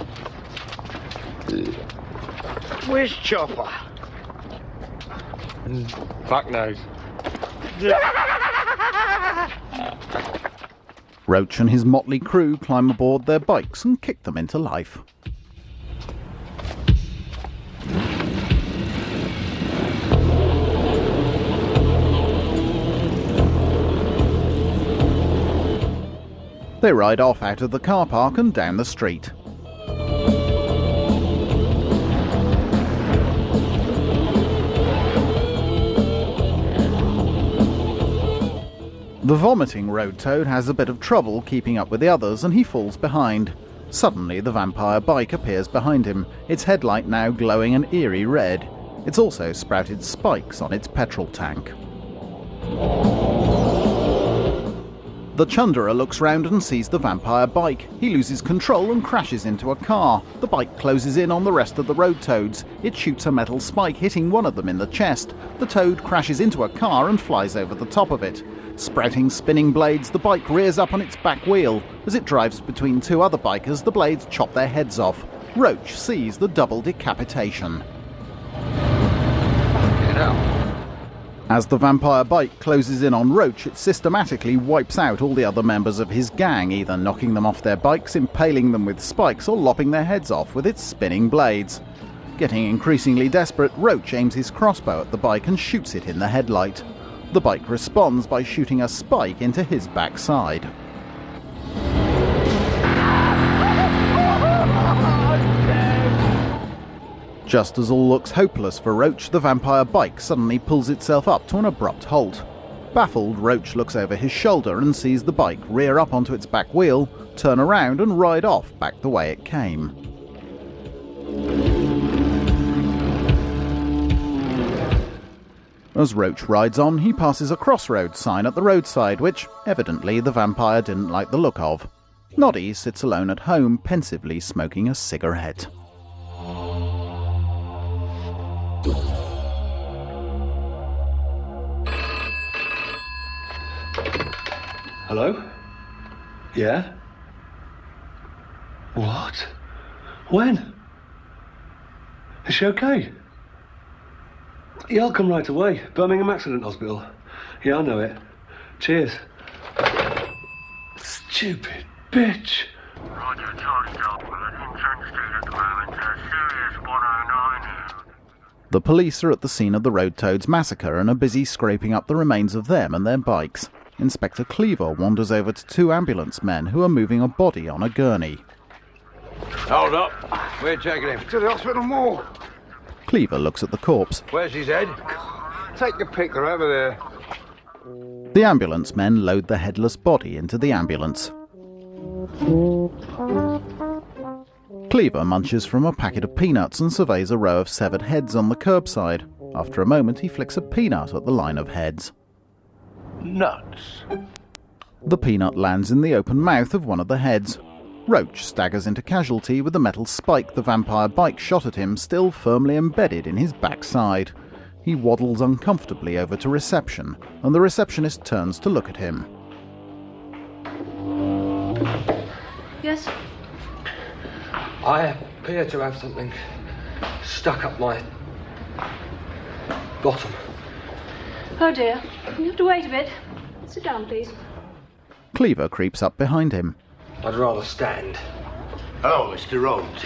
Where's Chopper? Fuck knows. Roach and his motley crew climb aboard their bikes and kick them into life. They ride off out of the car park and down the street. The vomiting road toad has a bit of trouble keeping up with the others and he falls behind. Suddenly the vampire bike appears behind him, its headlight now glowing an eerie red. It's also sprouted spikes on its petrol tank. The Chundera looks round and sees the vampire bike. He loses control and crashes into a car. The bike closes in on the rest of the road toads. It shoots a metal spike, hitting one of them in the chest. The toad crashes into a car and flies over the top of it. Sprouting spinning blades, the bike rears up on its back wheel. As it drives between two other bikers, the blades chop their heads off. Roach sees the double decapitation. As the vampire bike closes in on Roach, it systematically wipes out all the other members of his gang, either knocking them off their bikes, impaling them with spikes, or lopping their heads off with its spinning blades. Getting increasingly desperate, Roach aims his crossbow at the bike and shoots it in the headlight. The bike responds by shooting a spike into his backside. Just as all looks hopeless for Roach, the vampire bike suddenly pulls itself up to an abrupt halt. Baffled, Roach looks over his shoulder and sees the bike rear up onto its back wheel, turn around and ride off back the way it came. As Roach rides on, he passes a crossroads sign at the roadside, which, evidently, the vampire didn't like the look of. Noddy sits alone at home, pensively smoking a cigarette. Hello? Yeah? What? When? Is she okay? Yeah, I'll come right away. Birmingham Accident Hospital. Yeah, I know it. Cheers. Stupid bitch. Roger, Charlie Dalton, in Trent Street at the moment. Serious 109 here. The police are at the scene of the Road Toads massacre and are busy scraping up the remains of them and their bikes. Inspector Cleaver wanders over to two ambulance men who are moving a body on a gurney. Hold up. We're taking him To the hospital morgue. Cleaver looks at the corpse. Where's his head? Take your pick, they're over there. The ambulance men load the headless body into the ambulance. Cleaver munches from a packet of peanuts and surveys a row of severed heads on the curbside. After a moment, he flicks a peanut at the line of heads. Nuts. The peanut lands in the open mouth of one of the heads. Roach staggers into casualty with the metal spike the vampire bike shot at him still firmly embedded in his backside. He waddles uncomfortably over to reception, and the receptionist turns to look at him. Yes? I appear to have something stuck up my bottom. Oh dear. You have to wait a bit. Sit down, please. Cleaver creeps up behind him. I'd rather stand. Hello, Mr. Rhodes.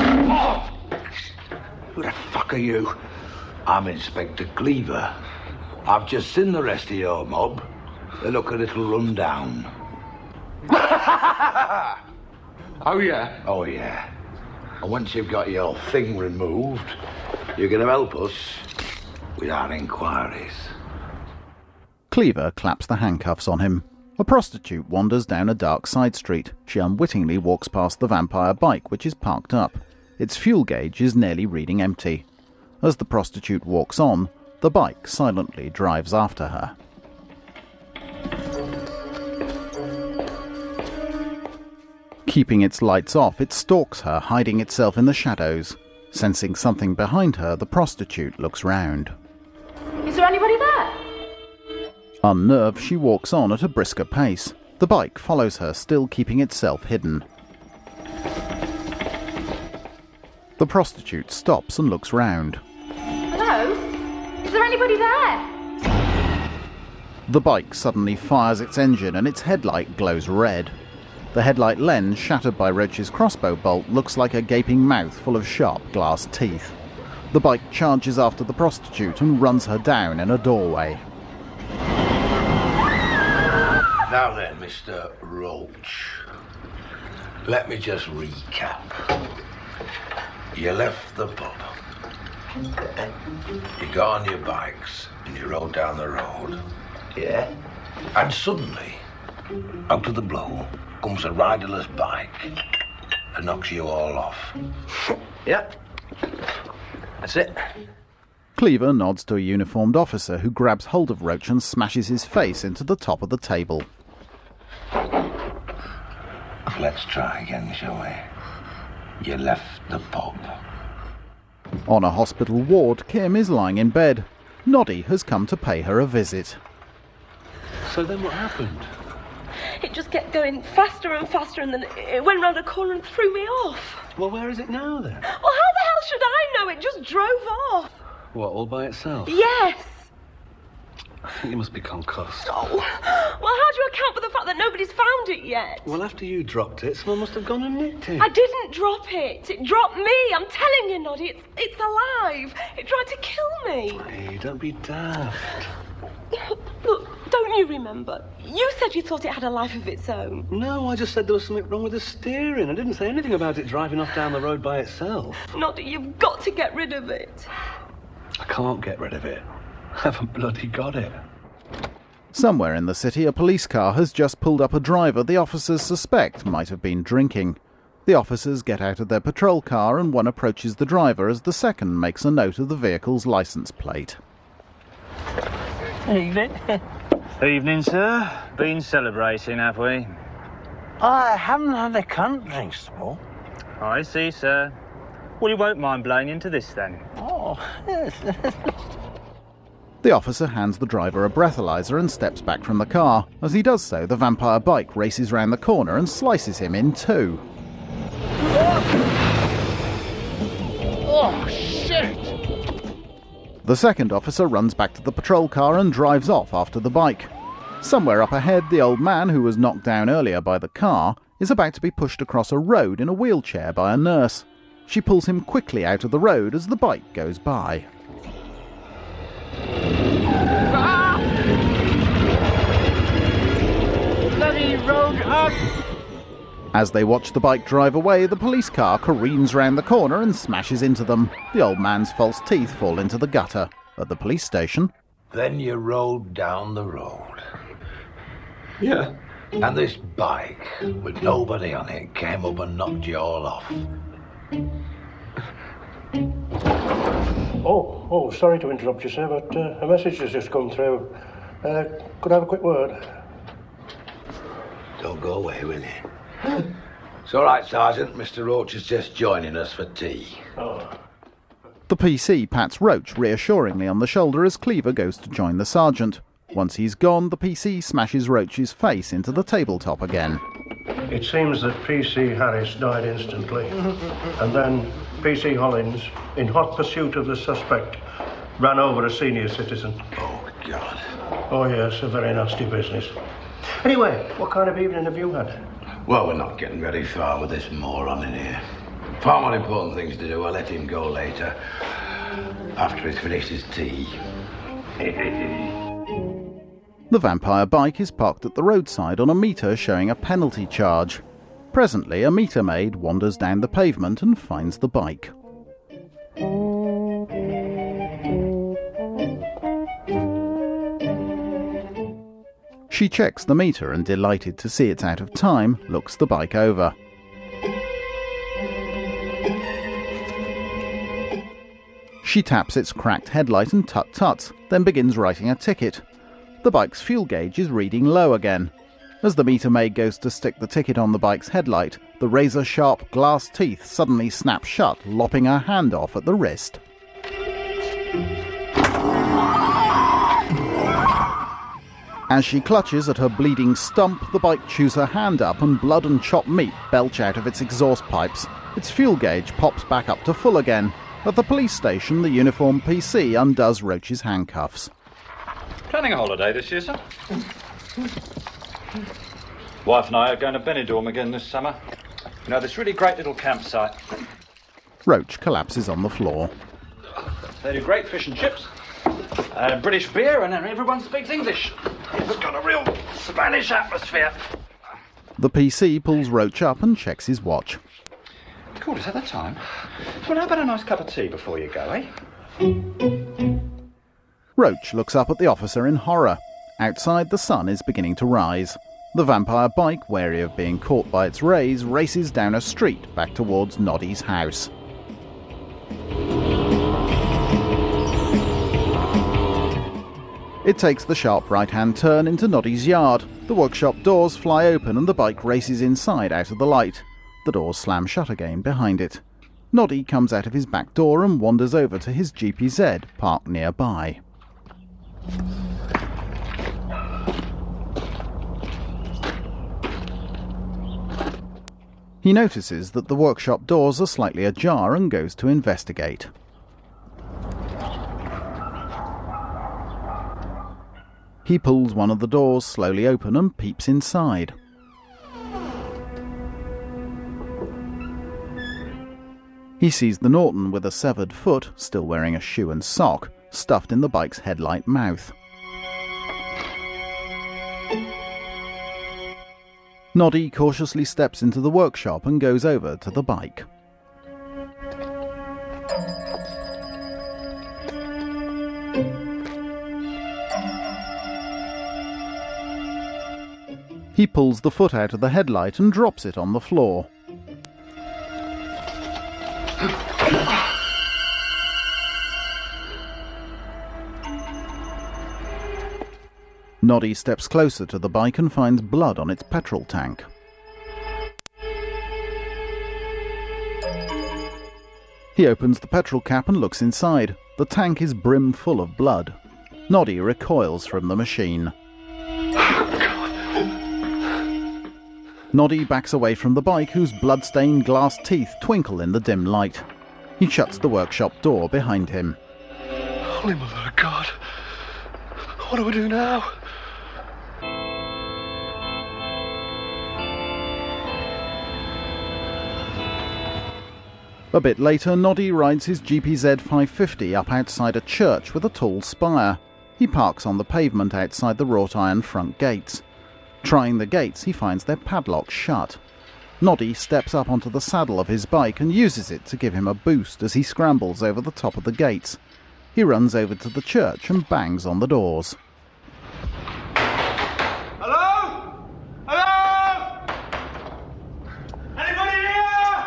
Who the fuck are you? I'm Inspector Cleaver. I've just seen the rest of your mob. They look a little run down. Oh, yeah? Oh, yeah. And once you've got your thing removed, you're going to help us with our inquiries. Cleaver claps the handcuffs on him. A prostitute wanders down a dark side street. She unwittingly walks past the vampire bike, which is parked up. Its fuel gauge is nearly reading empty. As the prostitute walks on, the bike silently drives after her. Keeping its lights off, it stalks her, hiding itself in the shadows. Sensing something behind her, the prostitute looks round. Is there anybody there? Unnerved, she walks on at a brisker pace. The bike follows her, still keeping itself hidden. The prostitute stops and looks round. Hello? Is there anybody there? The bike suddenly fires its engine and its headlight glows red. The headlight lens, shattered by Roach's crossbow bolt, looks like a gaping mouth full of sharp glass teeth. The bike charges after the prostitute and runs her down in a doorway. Now then, Mr. Roach, let me just recap. You left the pub. You got on your bikes and you rode down the road. Yeah. And suddenly, out of the blue, comes a riderless bike and knocks you all off. Yep. That's it. Cleaver nods to a uniformed officer who grabs hold of Roach and smashes his face into the top of the table. Let's try again, shall we? You left the pub. On a hospital ward, Kim is lying in bed. Noddy has come to pay her a visit. So then what happened? It just kept going faster and faster, and then it went round a corner and threw me off. Well, where is it now, then? Well, how the hell should I know? It just drove off. What, all by itself? Yes. I think you must be concussed. Oh, well, how do you account for the fact that nobody's found it yet? Well, after you dropped it, someone must have gone and nicked it. I didn't drop it. It dropped me. I'm telling you, Noddy, it's alive. It tried to kill me. Hey, don't be daft. Look, don't you remember? You said you thought it had a life of its own. No, I just said there was something wrong with the steering. I didn't say anything about it driving off down the road by itself. Noddy, you've got to get rid of it. I can't get rid of it. I haven't bloody got it. Somewhere in the city, a police car has just pulled up a driver the officers suspect might have been drinking. The officers get out of their patrol car and one approaches the driver as the second makes a note of the vehicle's license plate. Evening. Evening, sir. Been celebrating, have we? I haven't had a cunt drink, small. I see, sir. Well, you won't mind blowing into this, then? Oh, yes. The officer hands the driver a breathalyzer and steps back from the car. As he does so, the vampire bike races round the corner and slices him in two. Oh, shit! The second officer runs back to the patrol car and drives off after the bike. Somewhere up ahead, the old man who was knocked down earlier by the car is about to be pushed across a road in a wheelchair by a nurse. She pulls him quickly out of the road as the bike goes by. Bloody road up! As they watch the bike drive away, the police car careens round the corner and smashes into them. The old man's false teeth fall into the gutter. At the police station... Then you rode down the road. Yeah. And this bike, with nobody on it, came up and knocked you all off. Oh, sorry to interrupt you, sir, but a message has just come through. Could I have a quick word? Don't go away, will you? It's all right, Sergeant. Mr. Roach is just joining us for tea. Oh. The PC pats Roach reassuringly on the shoulder as Cleaver goes to join the sergeant. Once he's gone, the PC smashes Roach's face into the tabletop again. It seems that PC Harris died instantly, and then PC Hollins, in hot pursuit of the suspect, ran over a senior citizen. Oh, God. Oh, yes, a very nasty business. Anyway, what kind of evening have you had? Well, we're not getting very far with this moron in here. Far more important things to do. I'll let him go later, after he's finished his tea. The vampire bike is parked at the roadside on a meter showing a penalty charge. Presently, a meter maid wanders down the pavement and finds the bike. She checks the meter and, delighted to see it's out of time, looks the bike over. She taps its cracked headlight and tut-tuts, then begins writing a ticket. The bike's fuel gauge is reading low again. As the meter maid goes to stick the ticket on the bike's headlight, the razor-sharp glass teeth suddenly snap shut, lopping her hand off at the wrist. As she clutches at her bleeding stump, the bike chews her hand up and blood and chopped meat belch out of its exhaust pipes. Its fuel gauge pops back up to full again. At the police station, the uniformed PC undoes Roach's handcuffs. Planning a holiday this year, sir? Wife and I are going to Benidorm again this summer. You know, this really great little campsite. Roach collapses on the floor. They do great fish and chips, British beer, and everyone speaks English. It's got a real Spanish atmosphere. The PC pulls Roach up and checks his watch. Cool, is that the time? Well, how about a nice cup of tea before you go, eh? Roach looks up at the officer in horror. Outside, the sun is beginning to rise. The vampire bike, wary of being caught by its rays, races down a street back towards Noddy's house. It takes the sharp right-hand turn into Noddy's yard. The workshop doors fly open and the bike races inside out of the light. The doors slam shut again behind it. Noddy comes out of his back door and wanders over to his GPZ, parked nearby. He notices that the workshop doors are slightly ajar and goes to investigate. He pulls one of the doors slowly open and peeps inside. He sees the Norton with a severed foot, still wearing a shoe and sock, stuffed in the bike's headlight mouth. Noddy cautiously steps into the workshop and goes over to the bike. He pulls the foot out of the headlight and drops it on the floor. Noddy steps closer to the bike and finds blood on its petrol tank. He opens the petrol cap and looks inside. The tank is brim full of blood. Noddy recoils from the machine. Noddy backs away from the bike, whose blood-stained glass teeth twinkle in the dim light. He shuts the workshop door behind him. Holy Mother of God! What do we do now? A bit later, Noddy rides his GPZ 550 up outside a church with a tall spire. He parks on the pavement outside the wrought iron front gates. Trying the gates, he finds their padlocks shut. Noddy steps up onto the saddle of his bike and uses it to give him a boost as he scrambles over the top of the gates. He runs over to the church and bangs on the doors. Hello? Hello? Anybody here?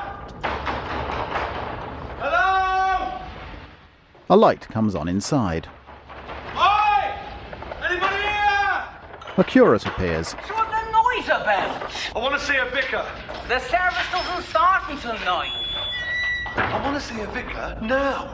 Hello? A light comes on inside. Oi! Anybody here? A curate appears. What's the noise about? I want to see a vicar. The service doesn't start until 9. I want to see a vicar now.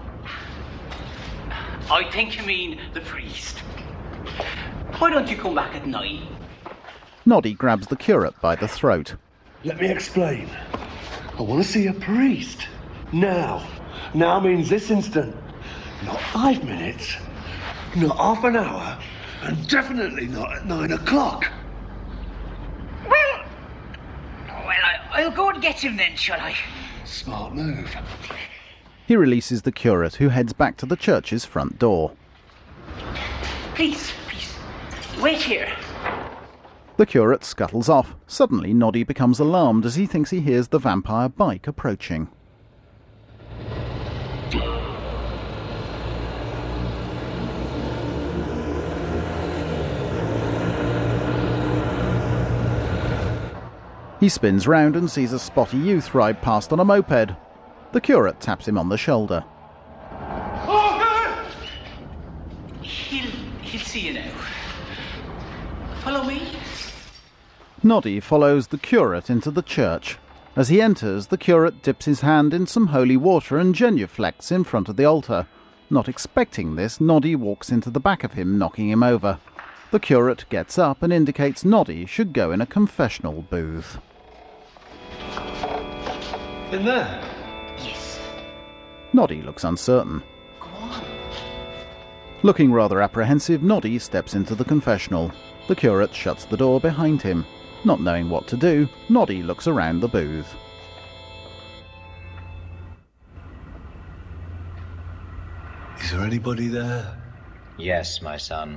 I think you mean the priest. Why don't you come back at 9? Noddy grabs the curate by the throat. Let me explain. I want to see a priest. Now. Now means this instant. Not 5 minutes. Not half an hour. And definitely not at 9 o'clock. Well, I'll go and get him then, shall I? Smart move. He releases the curate, who heads back to the church's front door. Please, Wait here. The curate scuttles off. Suddenly, Noddy becomes alarmed as he thinks he hears the vampire bike approaching. He spins round and sees a spotty youth ride past on a moped. The curate taps him on the shoulder. He'll see you now. Follow me. Noddy follows the curate into the church. As he enters, the curate dips his hand in some holy water and genuflects in front of the altar. Not expecting this, Noddy walks into the back of him, knocking him over. The curate gets up and indicates Noddy should go in a confessional booth. In there? Yes. Noddy looks uncertain. Go on. Looking rather apprehensive, Noddy steps into the confessional. The curate shuts the door behind him. Not knowing what to do, Noddy looks around the booth. Is there anybody there? Yes, my son.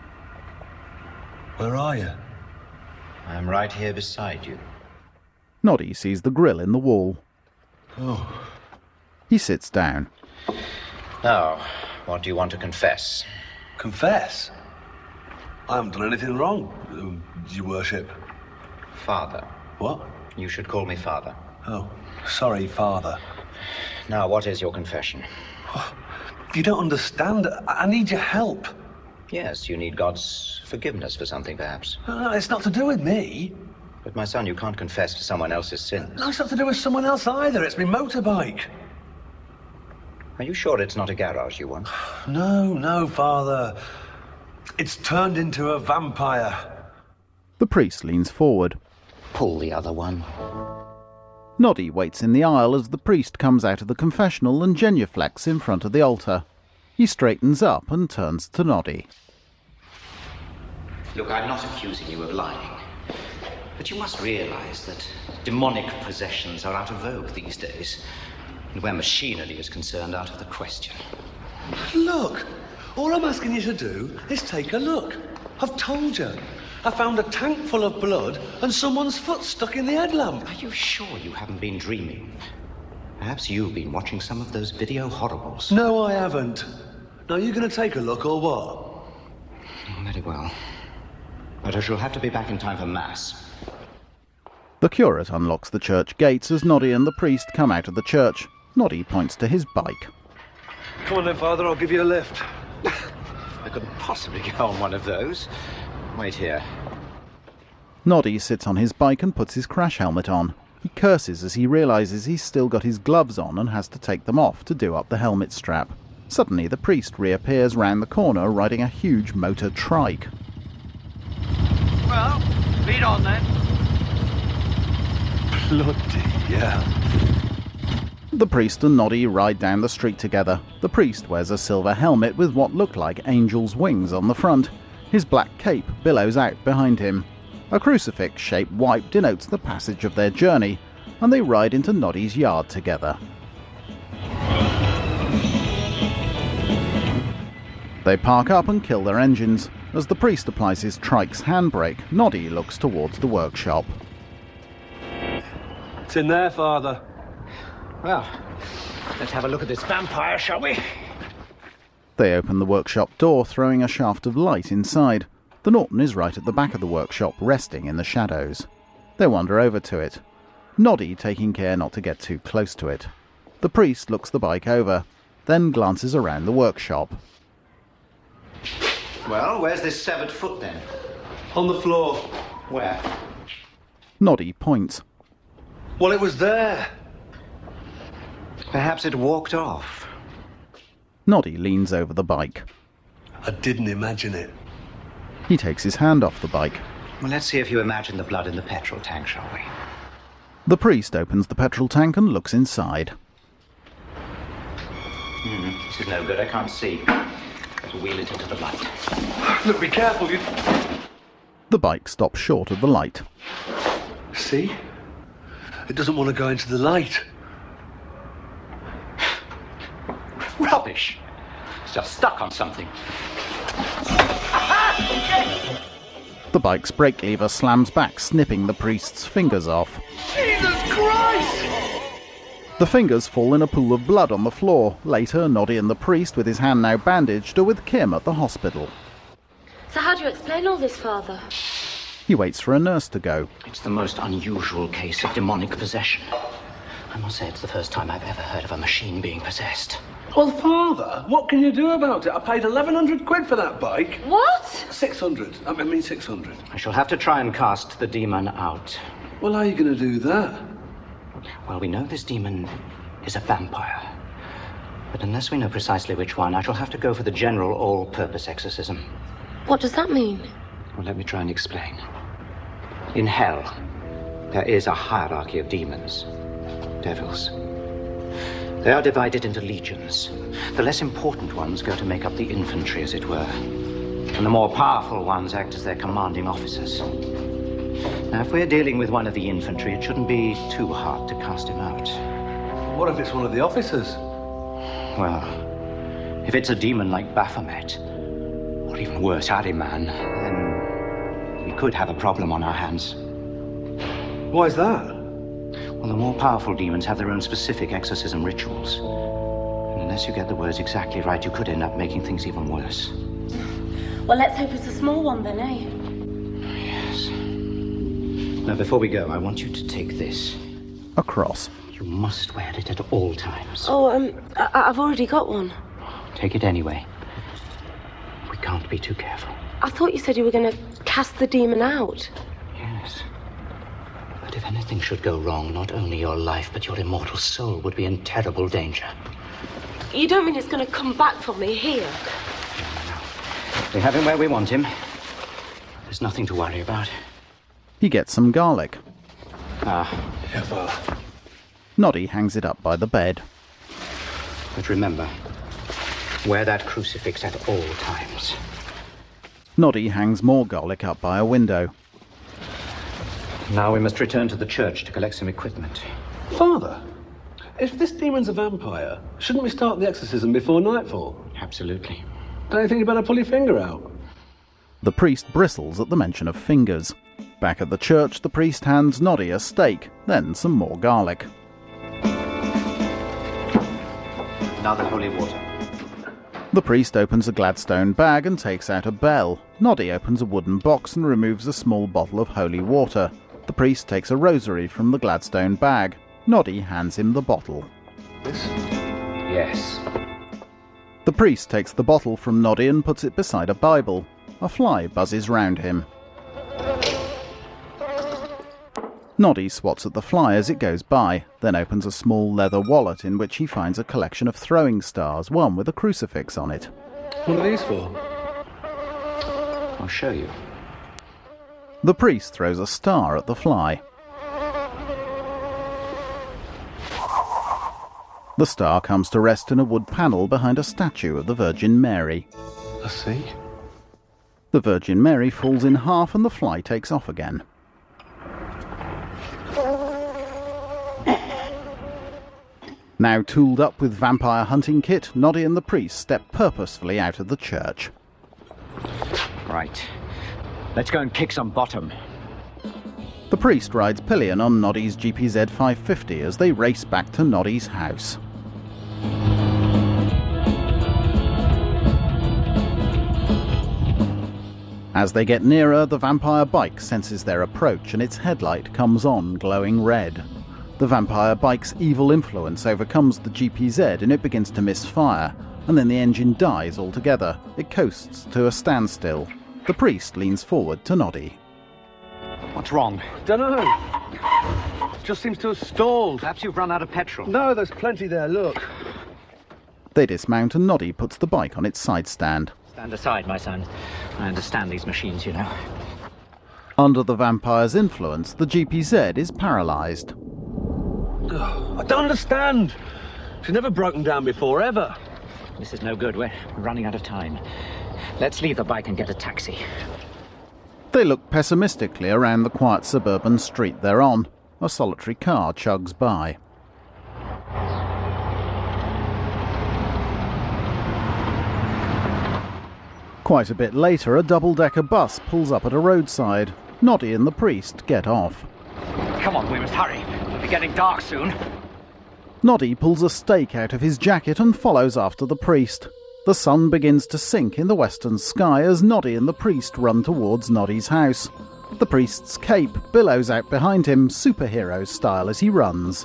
Where are you? I'm right here beside you. Noddy sees the grill in the wall. Oh. He sits down. Now, what do you want to confess? Confess? I haven't done anything wrong, Your Worship. Father. What? You should call me Father. Oh, sorry, Father. Now, what is your confession? You don't understand. I need your help. Yes, you need God's forgiveness for something, perhaps. It's not to do with me. But, my son, you can't confess to someone else's sins. No, it's not to do with someone else either. It's my motorbike. Are you sure it's not a garage you want? No, Father. It's turned into a vampire. The priest leans forward. Pull the other one. Noddy waits in the aisle as the priest comes out of the confessional and genuflects in front of the altar. He straightens up and turns to Noddy. Look, I'm not accusing you of lying. But you must realize that demonic possessions are out of vogue these days. And where machinery is concerned, out of the question. Look, all I'm asking you to do is take a look. I've told you. I found a tank full of blood and someone's foot stuck in the headlamp. Are you sure you haven't been dreaming? Perhaps you've been watching some of those video horribles. No, I haven't. Now, you going to take a look or what? Oh, very well. But I shall have to be back in time for Mass. The curate unlocks the church gates as Noddy and the priest come out of the church. Noddy points to his bike. Come on then, Father, I'll give you a lift. I couldn't possibly go on one of those. Wait here. Noddy sits on his bike and puts his crash helmet on. He curses as he realises he's still got his gloves on and has to take them off to do up the helmet strap. Suddenly, the priest reappears round the corner riding a huge motor trike. Well, lead on then. Bloody hell. The priest and Noddy ride down the street together. The priest wears a silver helmet with what look like angels' wings on the front. His black cape billows out behind him. A crucifix-shaped wipe denotes the passage of their journey, and they ride into Noddy's yard together. They park up and kill their engines. As the priest applies his trike's handbrake, Noddy looks towards the workshop. It's in there, Father. Well, let's have a look at this vampire, shall we? They open the workshop door, throwing a shaft of light inside. The Norton is right at the back of the workshop, resting in the shadows. They wander over to it, Noddy taking care not to get too close to it. The priest looks the bike over, then glances around the workshop. Well, where's this severed foot then? On the floor. Where? Noddy points. Well, it was there. Perhaps it walked off. Noddy leans over the bike. I didn't imagine it. He takes his hand off the bike. Well, let's see if you imagine the blood in the petrol tank, shall we? The priest opens the petrol tank and looks inside. This is no good. I can't see. Let's wheel it into the light. Look, be careful. The bike stops short of the light. See? It doesn't want to go into the light. Rubbish! It's just stuck on something. The bike's brake lever slams back, snipping the priest's fingers off. Jesus Christ! The fingers fall in a pool of blood on the floor. Later, Noddy and the priest, with his hand now bandaged, are with Kim at the hospital. So how do you explain all this, Father? He waits for a nurse to go. It's the most unusual case of demonic possession. I must say it's the first time I've ever heard of a machine being possessed. Well, Father, what can you do about it? I paid 1,100 quid for that bike. What? 600. I mean 600. I shall have to try and cast the demon out. Well, how are you going to do that? Well, we know this demon is a vampire. But unless we know precisely which one, I shall have to go for the general all-purpose exorcism. What does that mean? Well, let me try and explain. In hell, there is a hierarchy of demons, devils. They are divided into legions. The less important ones go to make up the infantry, as it were. And the more powerful ones act as their commanding officers. Now, if we're dealing with one of the infantry, it shouldn't be too hard to cast him out. What if it's one of the officers? Well, if it's a demon like Baphomet, or even worse, Ahriman, then we could have a problem on our hands. Why is that? Well, the more powerful demons have their own specific exorcism rituals. And unless you get the words exactly right, you could end up making things even worse. Well, let's hope it's a small one then, eh? Yes. Now, before we go, I want you to take this. A cross. You must wear it at all times. Oh, I've already got one. Take it anyway. We can't be too careful. I thought you said you were going to cast the demon out. Yes. But if anything should go wrong, not only your life, but your immortal soul would be in terrible danger. You don't mean it's going to come back for me here? No. We have him where we want him. There's nothing to worry about. He gets some garlic. Yeah, Father. Noddy hangs it up by the bed. But remember, wear that crucifix at all times. Noddy hangs more garlic up by a window. Now we must return to the church to collect some equipment. Father, if this demon's a vampire, shouldn't we start the exorcism before nightfall? Absolutely. Don't you think you better pull your finger out? The priest bristles at the mention of fingers. Back at the church, the priest hands Noddy a steak, then some more garlic. Now the holy water. The priest opens a Gladstone bag and takes out a bell. Noddy opens a wooden box and removes a small bottle of holy water. The priest takes a rosary from the Gladstone bag. Noddy hands him the bottle. Yes. The priest takes the bottle from Noddy and puts it beside a Bible. A fly buzzes round him. Noddy swats at the fly as it goes by, then opens a small leather wallet in which he finds a collection of throwing stars, one with a crucifix on it. What are these for? I'll show you. The priest throws a star at the fly. The star comes to rest in a wood panel behind a statue of the Virgin Mary. I see. The Virgin Mary falls in half and the fly takes off again. Now tooled up with vampire hunting kit, Noddy and the priest step purposefully out of the church. Right. Let's go and kick some bottom. The priest rides pillion on Noddy's GPZ 550 as they race back to Noddy's house. As they get nearer, the vampire bike senses their approach and its headlight comes on, glowing red. The vampire bike's evil influence overcomes the GPZ and it begins to misfire, and then the engine dies altogether. It coasts to a standstill. The priest leans forward to Noddy. What's wrong? Dunno. Just seems to have stalled. Perhaps you've run out of petrol. No, there's plenty there, look. They dismount and Noddy puts the bike on its side stand. Stand aside, my son. I understand these machines, you know. Under the vampire's influence, the GPZ is paralysed. I don't understand. She's never broken down before, ever. This is no good. We're running out of time. Let's leave the bike and get a taxi. They look pessimistically around the quiet suburban street they're on. A solitary car chugs by. Quite a bit later, a double-decker bus pulls up at a roadside. Noddy and the priest get off. Come on, we must hurry. It'll be getting dark soon. Noddy pulls a stake out of his jacket and follows after the priest. The sun begins to sink in the western sky as Noddy and the priest run towards Noddy's house. The priest's cape billows out behind him, superhero style, as he runs.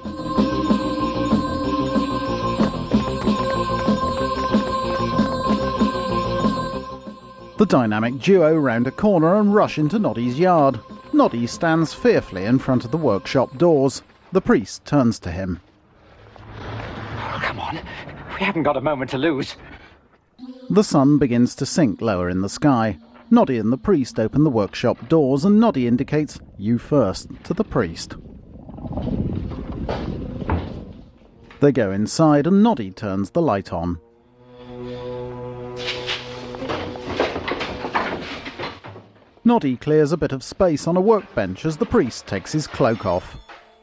The dynamic duo round a corner and rush into Noddy's yard. Noddy stands fearfully in front of the workshop doors. The priest turns to him. Oh, come on. We haven't got a moment to lose. The sun begins to sink lower in the sky. Noddy and the priest open the workshop doors and Noddy indicates "you first" to the priest. They go inside and Noddy turns the light on. Noddy clears a bit of space on a workbench as the priest takes his cloak off.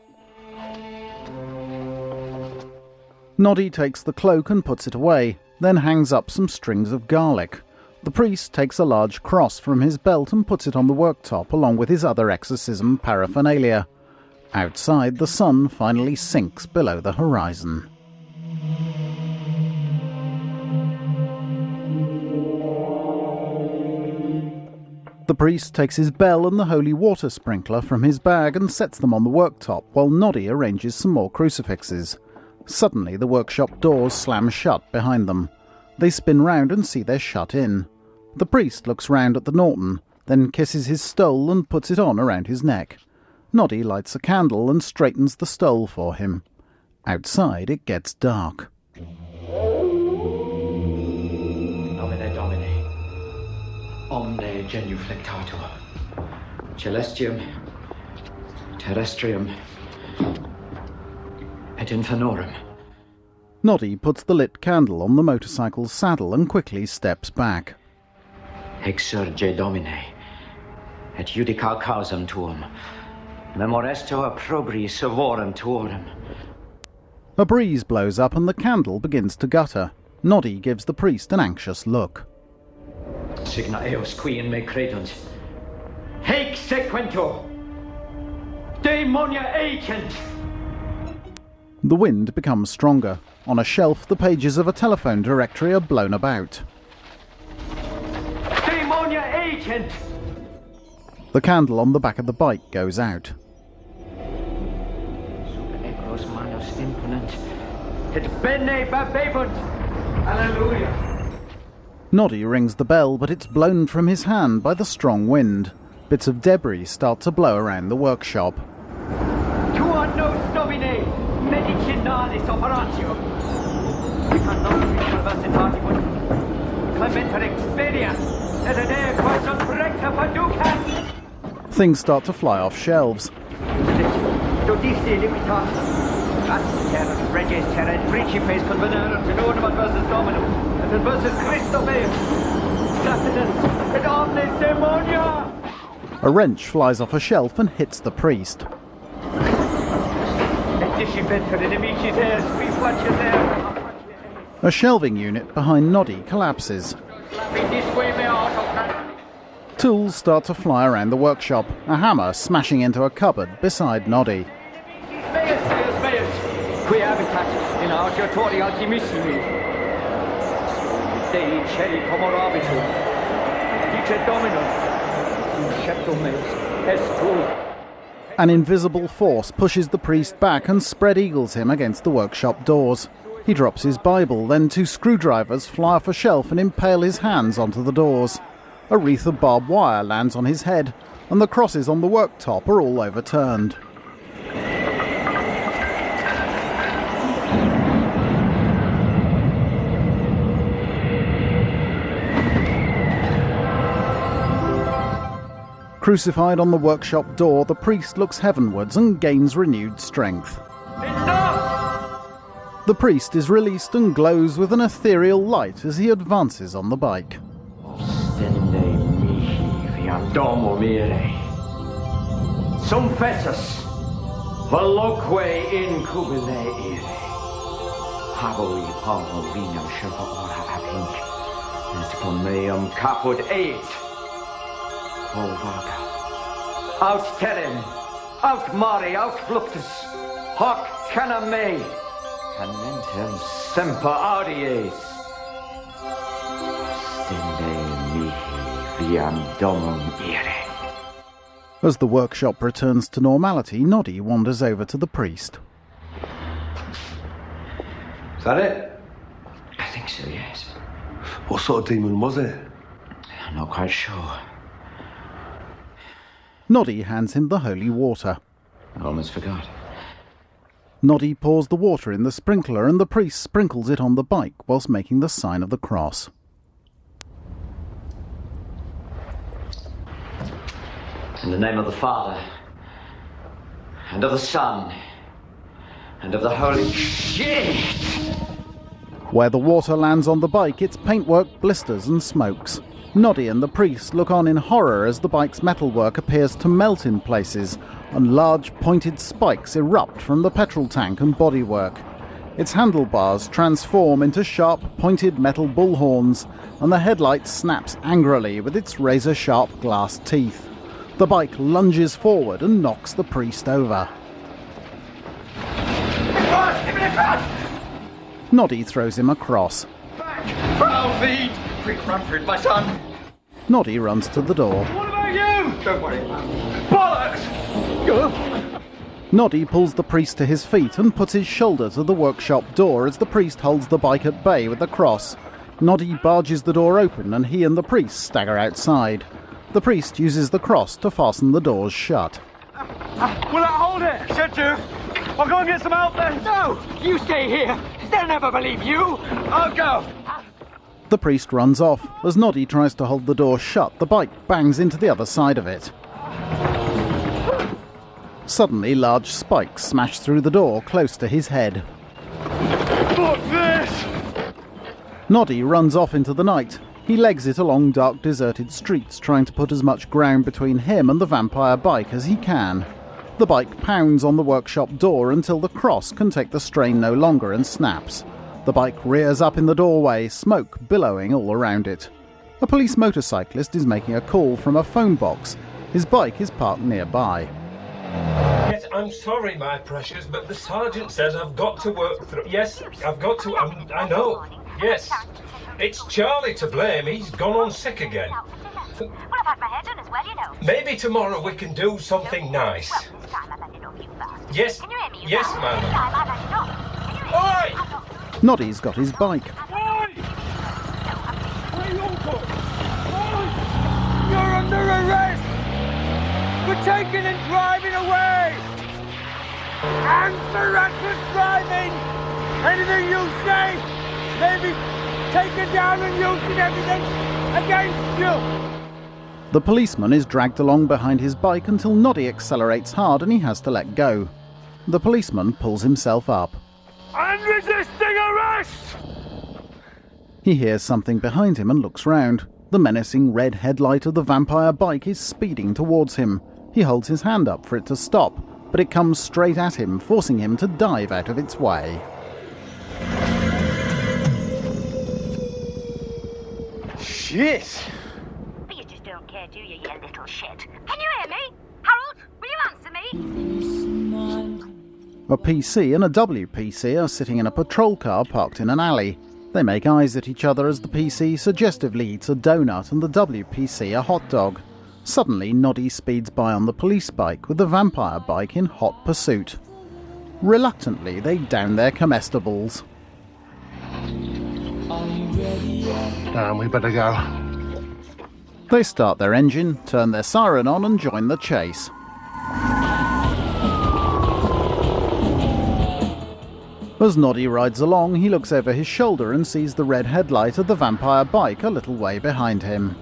Noddy takes the cloak and puts it away, then hangs up some strings of garlic. The priest takes a large cross from his belt and puts it on the worktop along with his other exorcism paraphernalia. Outside, the sun finally sinks below the horizon. The priest takes his bell and the holy water sprinkler from his bag and sets them on the worktop while Noddy arranges some more crucifixes. Suddenly the workshop doors slam shut behind them. They spin round and see they're shut in. The priest looks round at the Norton, then kisses his stole and puts it on around his neck. Noddy lights a candle and straightens the stole for him. Outside it gets dark. Nomine Domini, omne genuflectator, celestium, terrestrium, et infanorum. Noddy puts the lit candle on the motorcycle's saddle and quickly steps back. Exsurge Domine, et judica causam tuum, memoresto opprobri servorum tuorum. A breeze blows up and the candle begins to gutter. Noddy gives the priest an anxious look. Signa eos qui in me credunt. Haec sequentur! Daemonia agent! The wind becomes stronger. On a shelf, the pages of a telephone directory are blown about. Daemonia agent! The candle on the back of the bike goes out. Super egros manus imponent, et bene babebunt! Alleluia! Noddy rings the bell, but it's blown from his hand by the strong wind. Bits of debris start to blow around the workshop. Tua nos Domine, medicinalis operatio. Universitatibus, clementer expedia, et adeo quaesum recta paducas. Things start to fly off shelves. Dodisti limitatum, aster reges terra et principes convenerunt in ordinem adversus Dominum, et adversus Christo meum, Satanus et omnes demonia. A wrench flies off a shelf and hits the priest. A shelving unit behind Noddy collapses. Tools start to fly around the workshop, a hammer smashing into a cupboard beside Noddy. Qui habitat in auditori altimissimi. Dei celi comorabitur. Dice Dominum. Inceptum meus est tu. An invisible force pushes the priest back and spread eagles him against the workshop doors. He drops his Bible, then two screwdrivers fly off a shelf and impale his hands onto the doors. A wreath of barbed wire lands on his head, and the crosses on the worktop are all overturned. Crucified on the workshop door, the priest looks heavenwards and gains renewed strength. Enough! The priest is released and glows with an ethereal light as he advances on the bike. Ostende mihi viam domo mire. Sum fessus, veloque incubile ire. Haboi palmo vinum sherpa ora ab hinc. Et meum caput eit. Quo vaga. Aut terem, aut mare, aut fluctus, hoc cana me, canentem semper audies. Stinde mihi viam domum ire. As the workshop returns to normality, Noddy wanders over to the priest. Is that it? I think so, yes. What sort of demon was it? I'm not quite sure. Noddy hands him the holy water. I almost forgot. Noddy pours the water in the sprinkler and the priest sprinkles it on the bike whilst making the sign of the cross. In the name of the Father, and of the Son, and of the Holy... Shit! Where the water lands on the bike, its paintwork blisters and smokes. Noddy and the priest look on in horror as the bike's metalwork appears to melt in places, and large pointed spikes erupt from the petrol tank and bodywork. Its handlebars transform into sharp pointed metal bullhorns, and the headlight snaps angrily with its razor-sharp glass teeth. The bike lunges forward and knocks the priest over. Noddy throws him across. Proud feet! Quick, run for it, my son! Noddy runs to the door. What about you? Don't worry, Bollocks! Noddy pulls the priest to his feet and puts his shoulder to the workshop door as the priest holds the bike at bay with the cross. Noddy barges the door open and he and the priest stagger outside. The priest uses the cross to fasten the doors shut. Will that hold it? Should you? I'll go and get some help then. No! You stay here! They'll never believe you! I'll go! The priest runs off. As Noddy tries to hold the door shut, the bike bangs into the other side of it. Suddenly, large spikes smash through the door close to his head. Fuck this! Noddy runs off into the night. He legs it along dark, deserted streets, trying to put as much ground between him and the vampire bike as he can. The bike pounds on the workshop door until the cross can take the strain no longer and snaps. The bike rears up in the doorway, smoke billowing all around it. A police motorcyclist is making a call from a phone box. His bike is parked nearby. Yes, I'm sorry, my precious, but the sergeant says I've got to work through... Yes, I've got to... I know. Yes. It's Charlie to blame. He's gone on sick again. Well, I've had my head on as well, you know. Maybe tomorrow we can do something nice. Well, it's time I've had enough, you bastard. Yes. Can you hear me, you Yes, bastard? ma'am. It's time I've had enough. Can you hear me? Oi! Noddy's got his bike. You're under arrest for taking and driving away! And for reckless driving! Anything you say may be taken down and used in evidence against you! The policeman is dragged along behind his bike until Noddy accelerates hard and he has to let go. The policeman pulls himself up. I'm resisting arrest! He hears something behind him and looks round. The menacing red headlight of the vampire bike is speeding towards him. He holds his hand up for it to stop, but it comes straight at him, forcing him to dive out of its way. Shit! But you just don't care, do you, you little shit? Can you hear me? Harold, will you answer me? A PC and a WPC are sitting in a patrol car parked in an alley. They make eyes at each other as the PC suggestively eats a donut and the WPC a hot dog. Suddenly, Noddy speeds by on the police bike with the vampire bike in hot pursuit. Reluctantly, they down their comestibles. We better go. They start their engine, turn their siren on and join the chase. As Noddy rides along, he looks over his shoulder and sees the red headlight of the vampire bike a little way behind him.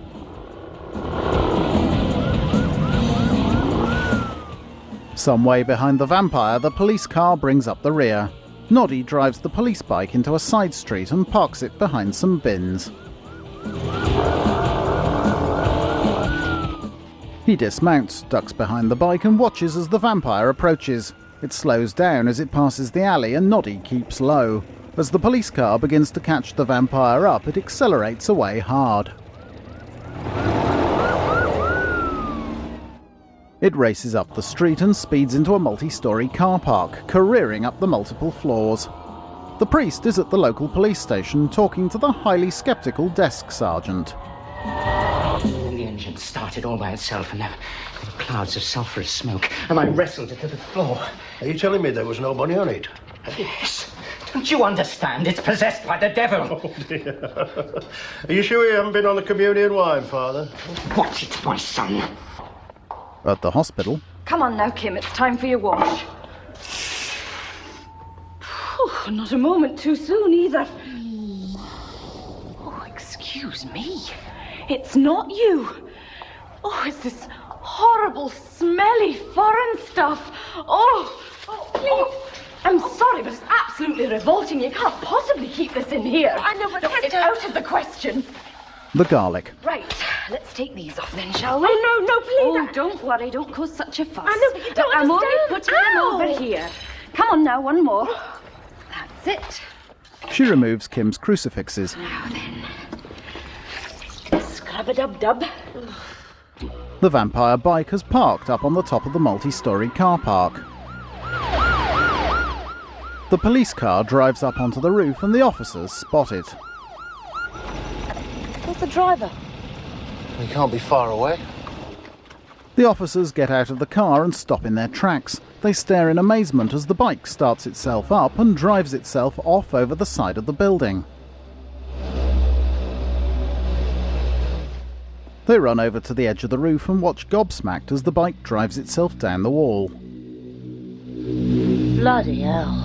Some way behind the vampire, the police car brings up the rear. Noddy drives the police bike into a side street and parks it behind some bins. He dismounts, ducks behind the bike and watches as the vampire approaches. It slows down as it passes the alley and Noddy keeps low. As the police car begins to catch the vampire up, it accelerates away hard. It races up the street and speeds into a multi-storey car park, careering up the multiple floors. The priest is at the local police station talking to the highly sceptical desk sergeant. The engine started all by itself and there were clouds of sulphurous smoke, and I wrestled it to the floor. Are you telling me there was nobody on it? Yes. Don't you understand? It's possessed by the devil. Oh, dear. Are you sure you haven't been on the communion wine, Father? Watch it, my son. At the hospital... Come on now, Kim, it's time for your wash. Oh, not a moment too soon, either. Oh, excuse me. It's not you. Oh, it's this horrible, smelly, foreign stuff. Oh, please. I'm sorry, but it's absolutely revolting. You can't possibly keep this in here. I know, but It's out of the question. The garlic. Right, let's take these off then, shall we? Oh, no, please. Oh, don't worry, don't cause such a fuss. I know, but you don't I'm understand. only putting them over here. Come on now, one more. That's it. She removes Kim's crucifixes. Now then. Scrub-a-dub-dub. The vampire bike has parked up on the top of the multi-storey car park. The police car drives up onto the roof and the officers spot it. Where's the driver? He can't be far away. The officers get out of the car and stop in their tracks. They stare in amazement as the bike starts itself up and drives itself off over the side of the building. They run over to the edge of the roof and watch gobsmacked as the bike drives itself down the wall. Bloody hell.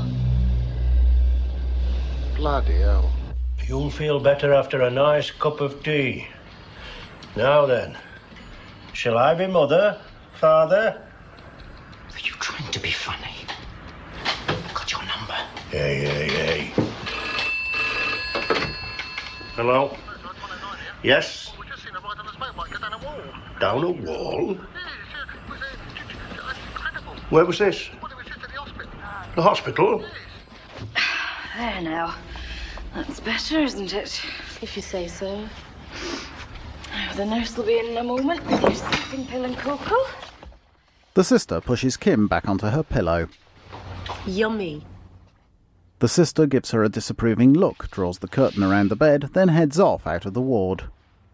Bloody hell. You'll feel better after a nice cup of tea. Now then, shall I be mother, father? Are you trying to be funny? Got your number. Hey. Hello? Yes? Down a wall? Where was this? The hospital? There now. That's better, isn't it? If you say so. Oh, the nurse will be in a moment with your sleeping pill and cocoa. The sister pushes Kim back onto her pillow. Yummy. The sister gives her a disapproving look, draws the curtain around the bed, then heads off out of the ward.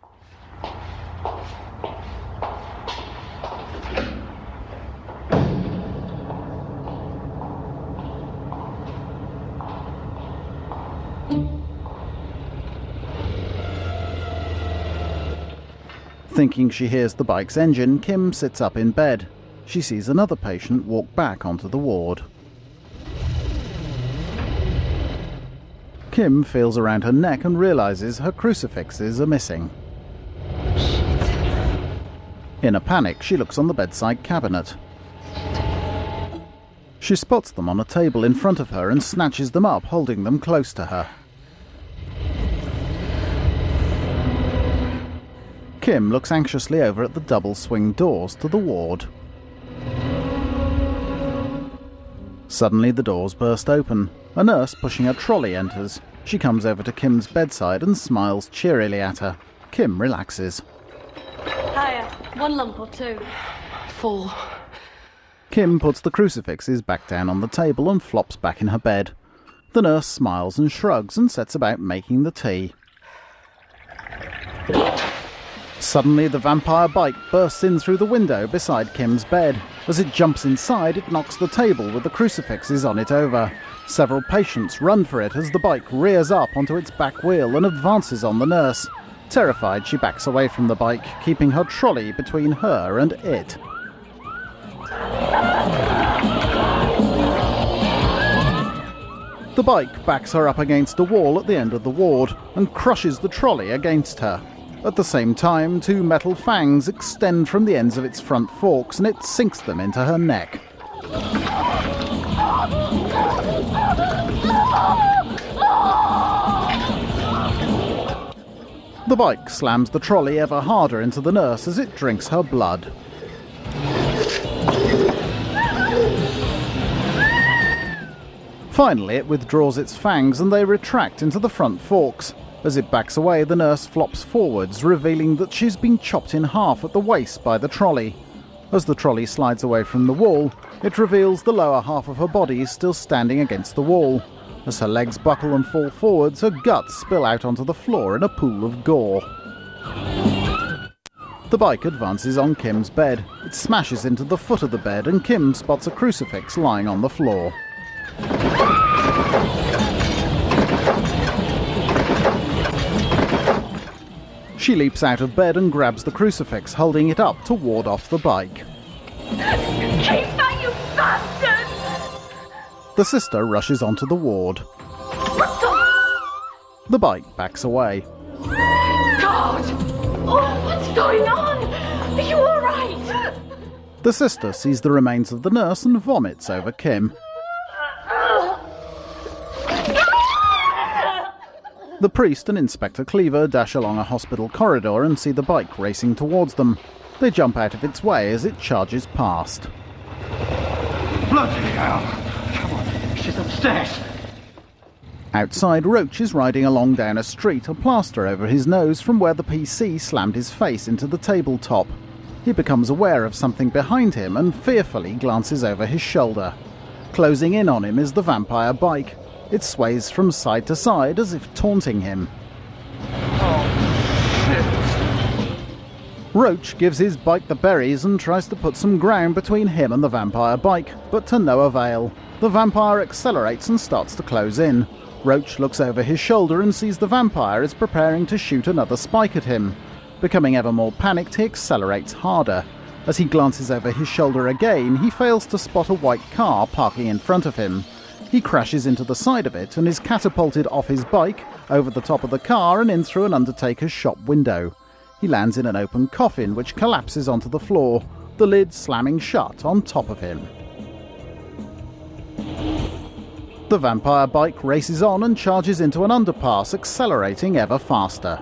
Thinking she hears the bike's engine, Kim sits up in bed. She sees another patient walk back onto the ward. Kim feels around her neck and realises her crucifixes are missing. In a panic, she looks on the bedside cabinet. She spots them on a table in front of her and snatches them up, holding them close to her. Kim looks anxiously over at the double swing doors to the ward. Suddenly the doors burst open. A nurse pushing a trolley enters. She comes over to Kim's bedside and smiles cheerily at her. Kim relaxes. Hiya. 1 lump or 2? 4. Kim puts the crucifixes back down on the table and flops back in her bed. The nurse smiles and shrugs and sets about making the tea. Suddenly, the vampire bike bursts in through the window beside Kim's bed. As it jumps inside, it knocks the table with the crucifixes on it over. Several patients run for it as the bike rears up onto its back wheel and advances on the nurse. Terrified, she backs away from the bike, keeping her trolley between her and it. The bike backs her up against a wall at the end of the ward and crushes the trolley against her. At the same time, 2 metal fangs extend from the ends of its front forks and it sinks them into her neck. The bike slams the trolley ever harder into the nurse as it drinks her blood. Finally, it withdraws its fangs and they retract into the front forks. As it backs away, the nurse flops forwards, revealing that she's been chopped in half at the waist by the trolley. As the trolley slides away from the wall, it reveals the lower half of her body is still standing against the wall. As her legs buckle and fall forwards, her guts spill out onto the floor in a pool of gore. The bike advances on Kim's bed. It smashes into the foot of the bed and Kim spots a crucifix lying on the floor. She leaps out of bed and grabs the crucifix, holding it up to ward off the bike. Keep that, you bastard! The sister rushes onto the ward. The bike backs away. God! Oh, what's going on? Are you all right? The sister sees the remains of the nurse and vomits over Kim. The priest and Inspector Cleaver dash along a hospital corridor and see the bike racing towards them. They jump out of its way as it charges past. Bloody hell! Come on, she's upstairs. Outside, Roach is riding along down a street, a plaster over his nose from where the PC slammed his face into the tabletop. He becomes aware of something behind him and fearfully glances over his shoulder. Closing in on him is the vampire bike. It sways from side to side as if taunting him. Roach gives his bike the berries and tries to put some ground between him and the vampire bike, but to no avail. The vampire accelerates and starts to close in. Roach looks over his shoulder and sees the vampire is preparing to shoot another spike at him. Becoming ever more panicked, he accelerates harder. As he glances over his shoulder again, he fails to spot a white car parking in front of him. He crashes into the side of it and is catapulted off his bike, over the top of the car and in through an undertaker's shop window. He lands in an open coffin which collapses onto the floor, the lid slamming shut on top of him. The vampire bike races on and charges into an underpass, accelerating ever faster.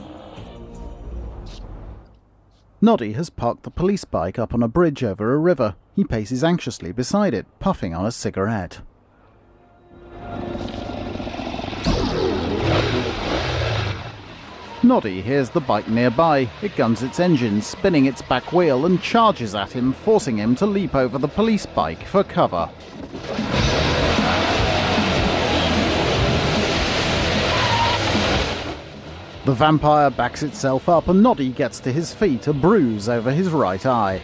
Noddy has parked the police bike up on a bridge over a river. He paces anxiously beside it, puffing on a cigarette. Noddy hears the bike nearby. It guns its engine, spinning its back wheel and charges at him, forcing him to leap over the police bike for cover. The vampire backs itself up and Noddy gets to his feet, a bruise over his right eye.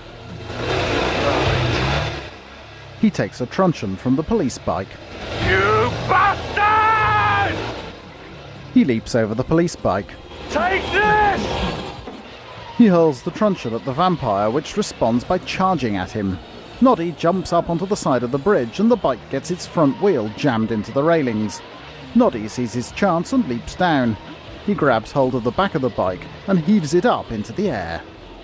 He takes a truncheon from the police bike. You bastard! He leaps over the police bike. Take this! He hurls the truncheon at the vampire, which responds by charging at him. Noddy jumps up onto the side of the bridge and the bike gets its front wheel jammed into the railings. Noddy sees his chance and leaps down. He grabs hold of the back of the bike and heaves it up into the air.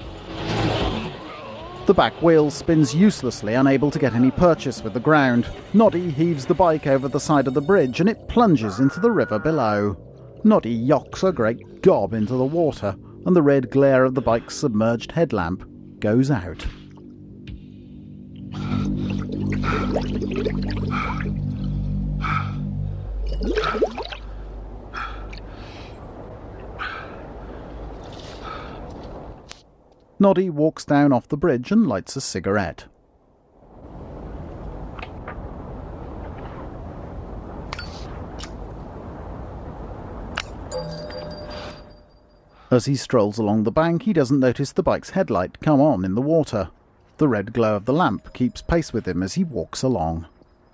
The back wheel spins uselessly, unable to get any purchase with the ground. Noddy heaves the bike over the side of the bridge and it plunges into the river below. Noddy yocks a great gob into the water, and the red glare of the bike's submerged headlamp goes out. Noddy walks down off the bridge and lights a cigarette. As he strolls along the bank, he doesn't notice the bike's headlight come on in the water. The red glow of the lamp keeps pace with him as he walks along.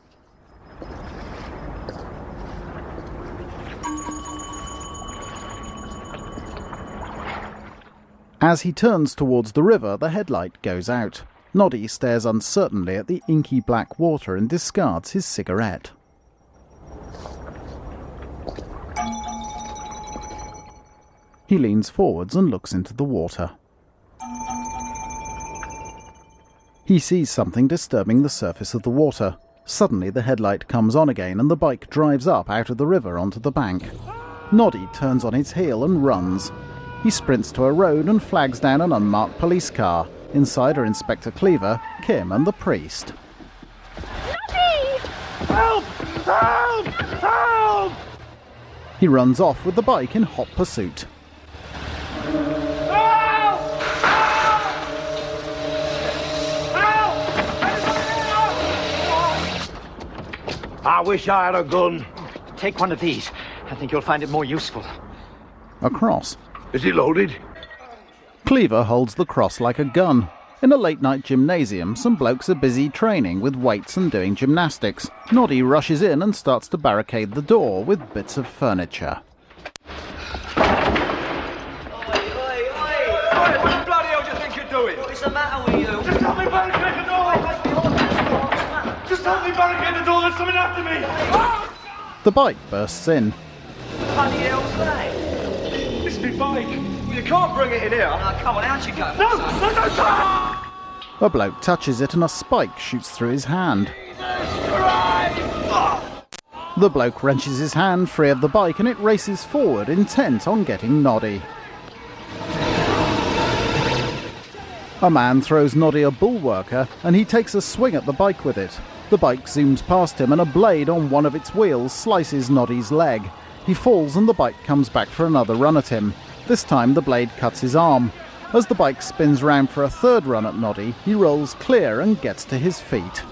As he turns towards the river, the headlight goes out. Noddy stares uncertainly at the inky black water and discards his cigarette. He leans forwards and looks into the water. He sees something disturbing the surface of the water. Suddenly the headlight comes on again and the bike drives up out of the river onto the bank. Noddy turns on its heel and runs. He sprints to a road and flags down an unmarked police car. Inside are Inspector Cleaver, Kim and the priest. Noddy! Help! Help! Help! He runs off with the bike in hot pursuit. I wish I had a gun. Take one of these. I think you'll find it more useful. A cross. Is it loaded? Cleaver holds the cross like a gun. In a late-night gymnasium, some blokes are busy training with weights and doing gymnastics. Noddy rushes in and starts to barricade the door with bits of furniture. What the bloody hell do you think you're doing? What's the matter with you? Just help me barricade the door! Just help me barricade the door, there's something after me! The bike bursts in. Bloody hell's that? It's me bike! You can't bring it in here. Oh, come on, out you go. A bloke touches it and a spike shoots through his hand. The bloke wrenches his hand free of the bike and it races forward, intent on getting Noddy. A man throws Noddy a bullworker and he takes a swing at the bike with it. The bike zooms past him and a blade on one of its wheels slices Noddy's leg. He falls and the bike comes back for another run at him. This time the blade cuts his arm. As the bike spins round for a third run at Noddy, he rolls clear and gets to his feet.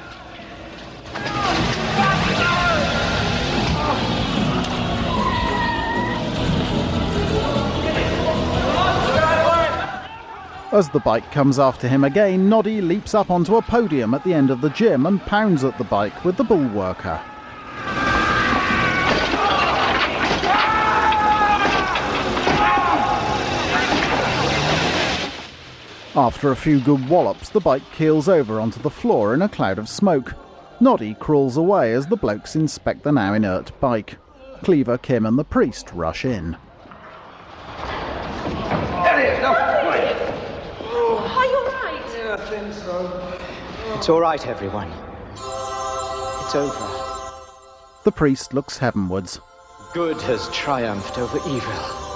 As the bike comes after him again, Noddy leaps up onto a podium at the end of the gym and pounds at the bike with the bullworker. After a few good wallops, the bike keels over onto the floor in a cloud of smoke. Noddy crawls away as the blokes inspect the now inert bike. Cleaver, Kim and the priest rush in. Are you alright? Yeah, I think so. It's all right, everyone. It's over. The priest looks heavenwards. Good has triumphed over evil.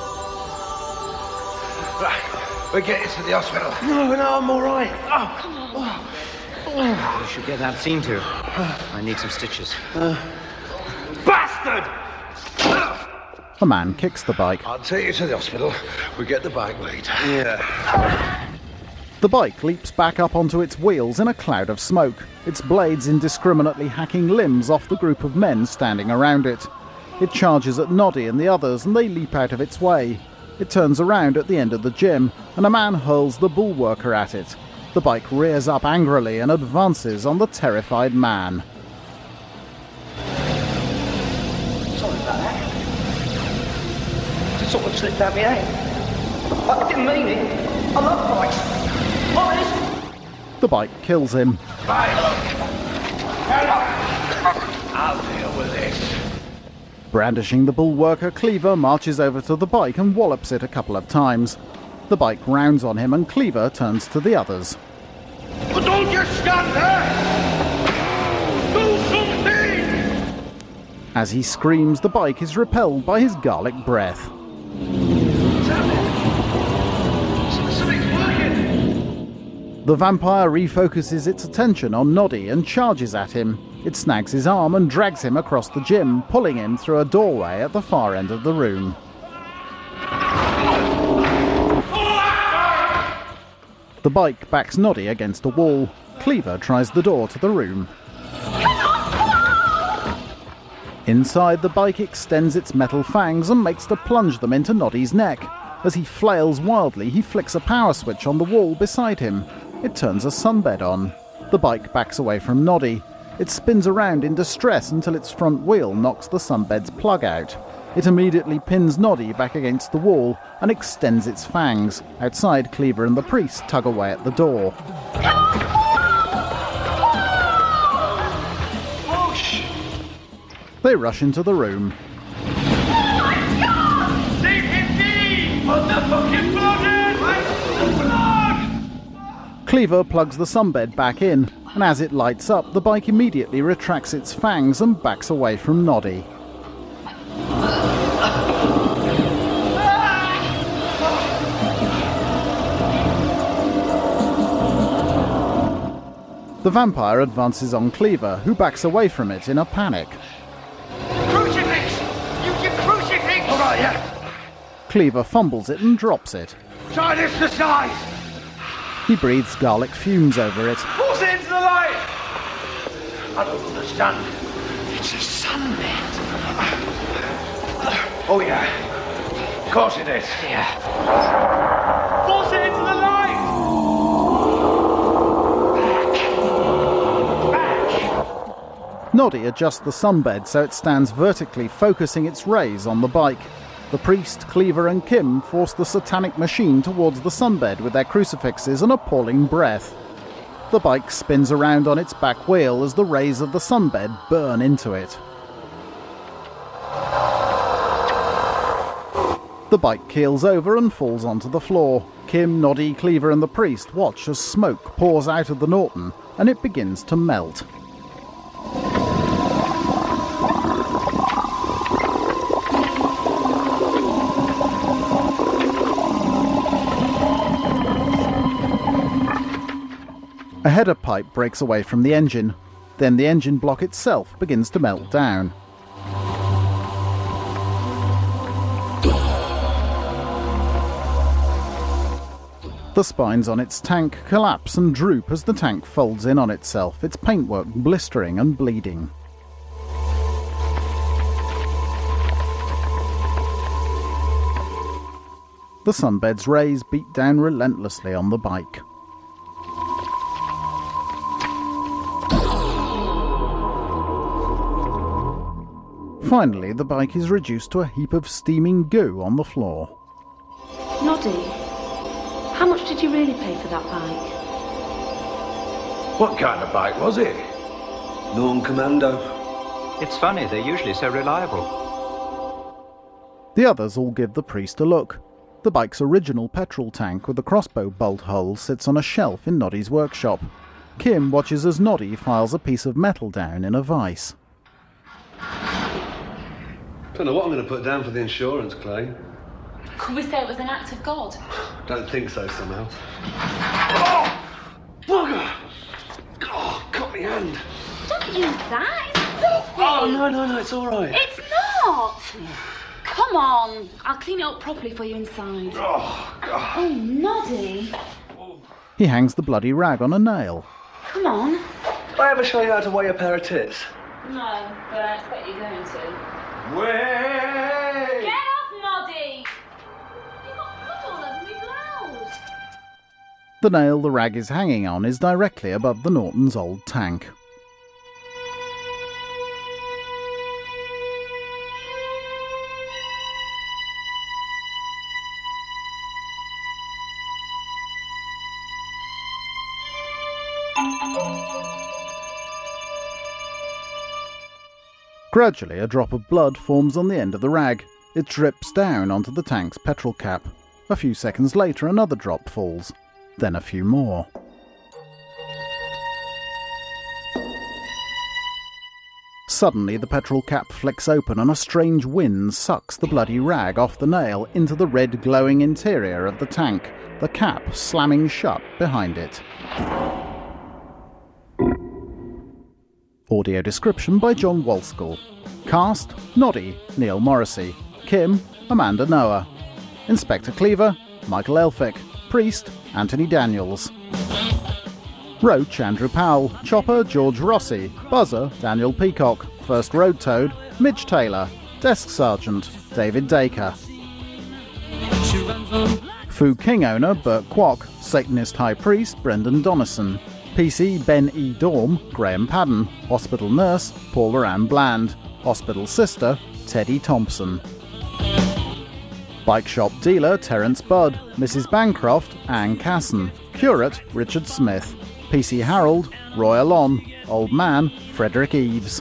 Right. We're getting to the hospital. No, I'm all right. Oh, come on. You should get that seen to. I need some stitches. Bastard! A man kicks the bike. I'll take you to the hospital. We get the bike later. Yeah. The bike leaps back up onto its wheels in a cloud of smoke, its blades indiscriminately hacking limbs off the group of men standing around it. It charges at Noddy and the others and they leap out of its way. It turns around at the end of the gym and a man hurls the bullworker at it. The bike rears up angrily and advances on the terrified man. Sorry about that. It sort of slipped out my hand. I didn't mean it. I love bikes. Honest. The bike kills him. I'll deal with this. Brandishing the bullworker, Cleaver marches over to the bike and wallops it a couple of times. The bike rounds on him and Cleaver turns to the others. But don't just stand there! Do something! As he screams, the bike is repelled by his garlic breath. Something's working! The vampire refocuses its attention on Noddy and charges at him. It snags his arm and drags him across the gym, pulling him through a doorway at the far end of the room. The bike backs Noddy against a wall. Cleaver tries the door to the room. Inside, the bike extends its metal fangs and makes to plunge them into Noddy's neck. As he flails wildly, he flicks a power switch on the wall beside him. It turns a sunbed on. The bike backs away from Noddy. It spins around in distress until its front wheel knocks the sunbed's plug out. It immediately pins Noddy back against the wall and extends its fangs. Outside, Cleaver and the priest tug away at the door. Push! They rush into the room. Leave him be! What the fucking blood is? The blood! Cleaver plugs the sunbed back in, and as it lights up, the bike immediately retracts its fangs and backs away from Noddy. The The vampire advances on Cleaver, who backs away from it in a panic. Crucifix! Use your crucifix! All right, yeah. Cleaver fumbles it and drops it. Try this disguise! He breathes garlic fumes over it. Force it into the light! I don't understand. It's a sunbed. Oh, yeah. Of course it is. Yeah. Force it into the light! Noddy adjusts the sunbed so it stands vertically, focusing its rays on the bike. The priest, Cleaver and Kim force the satanic machine towards the sunbed with their crucifixes and appalling breath. The bike spins around on its back wheel as the rays of the sunbed burn into it. The bike keels over and falls onto the floor. Kim, Noddy, Cleaver and the priest watch as smoke pours out of the Norton and it begins to melt. A header pipe breaks away from the engine. Then the engine block itself begins to melt down. The spines on its tank collapse and droop as the tank folds in on itself, its paintwork blistering and bleeding. The sunbed's rays beat down relentlessly on the bike. Finally, the bike is reduced to a heap of steaming goo on the floor. Noddy, how much did you really pay for that bike? What kind of bike was it? Norton Commando. It's funny, they're usually so reliable. The others all give the priest a look. The bike's original petrol tank with the crossbow bolt hole sits on a shelf in Noddy's workshop. Kim watches as Noddy files a piece of metal down in a vise. Don't know what I'm going to put down for the insurance claim. Could we say it was an act of God? Don't think so somehow. Oh! Bugger! Oh, cut me hand. Don't use that. It's filthy. Oh, no, it's all right. It's not. Come on. I'll clean it up properly for you inside. Oh, God. Oh, Noddy. He hangs the bloody rag on a nail. Come on. Did I ever show you how to weigh a pair of tits? No, but I expect you're going to. Way! Get off, Noddy! You've got blood all over my blouse. The nail the rag is hanging on is directly above the Norton's old tank. Gradually, a drop of blood forms on the end of the rag. It drips down onto the tank's petrol cap. A few seconds later, another drop falls. Then a few more. Suddenly, the petrol cap flicks open and a strange wind sucks the bloody rag off the nail into the red glowing interior of the tank, the cap slamming shut behind it. Audio description by John Walsall. Cast: Noddy, Neil Morrissey. Kim: Amanda Noah. Inspector Cleaver: Michael Elphick. Priest: Anthony Daniels. Roach: Andrew Powell. Chopper: George Rossi. Buzzer: Daniel Peacock. First Road Toad: Midge Taylor. Desk Sergeant: David Dacre. Fu King owner: Burt Kwok. Satanist High Priest: Brendan Donison. PC: Ben E. Dorm, Graham Padden. Hospital Nurse: Paula Ann Bland. Hospital Sister: Teddy Thompson. Bike Shop Dealer: Terence Budd. Mrs. Bancroft: Anne Casson. Curate: Richard Smith. PC Harold: Roy Alon. Old Man: Frederick Eves.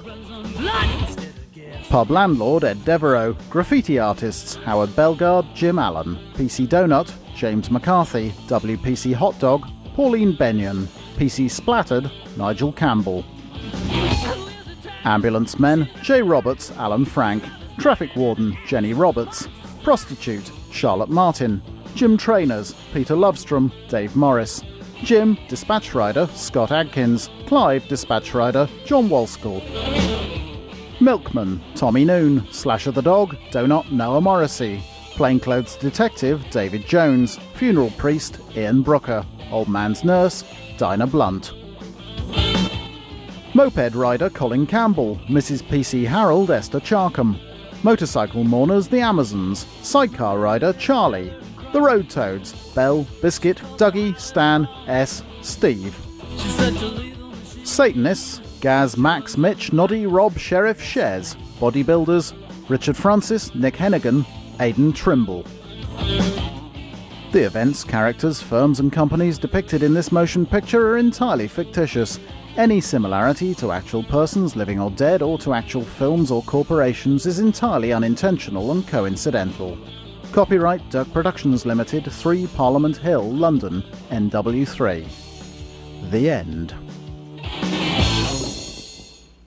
Pub Landlord: Ed Devereaux. Graffiti Artists: Howard Bellegarde, Jim Allen. PC Donut: James McCarthy. WPC Hot Dog: Pauline Benyon. PC Splattered: Nigel Campbell. Ambulance Men: Jay Roberts, Alan Frank. Traffic Warden: Jenny Roberts. Prostitute: Charlotte Martin. Gym Trainers: Peter Lovestrom, Dave Morris. Jim, dispatch rider Scott Adkins. Clive, dispatch rider John Walskell. Milkman, Tommy Noon. Slasher the dog, Donut Noah Morrissey. Plainclothes detective, David Jones. Funeral priest, Ian Brooker. Old man's nurse, Dinah Blunt. Moped rider, Colin Campbell. Mrs. P.C. Harold, Esther Charkham. Motorcycle mourners, the Amazons. Sidecar rider, Charlie. The Road Toads, Belle, Biscuit, Dougie, Stan, S, Steve. Satanists, Gaz, Max, Mitch, Noddy, Rob, Sheriff, Shez. Bodybuilders, Richard Francis, Nick Hennigan, Aidan Trimble. The events, characters, firms and companies depicted in this motion picture are entirely fictitious. Any similarity to actual persons, living or dead, or to actual films or corporations is entirely unintentional and coincidental. Copyright Duck Productions Limited, 3 Parliament Hill, London, NW3. The end.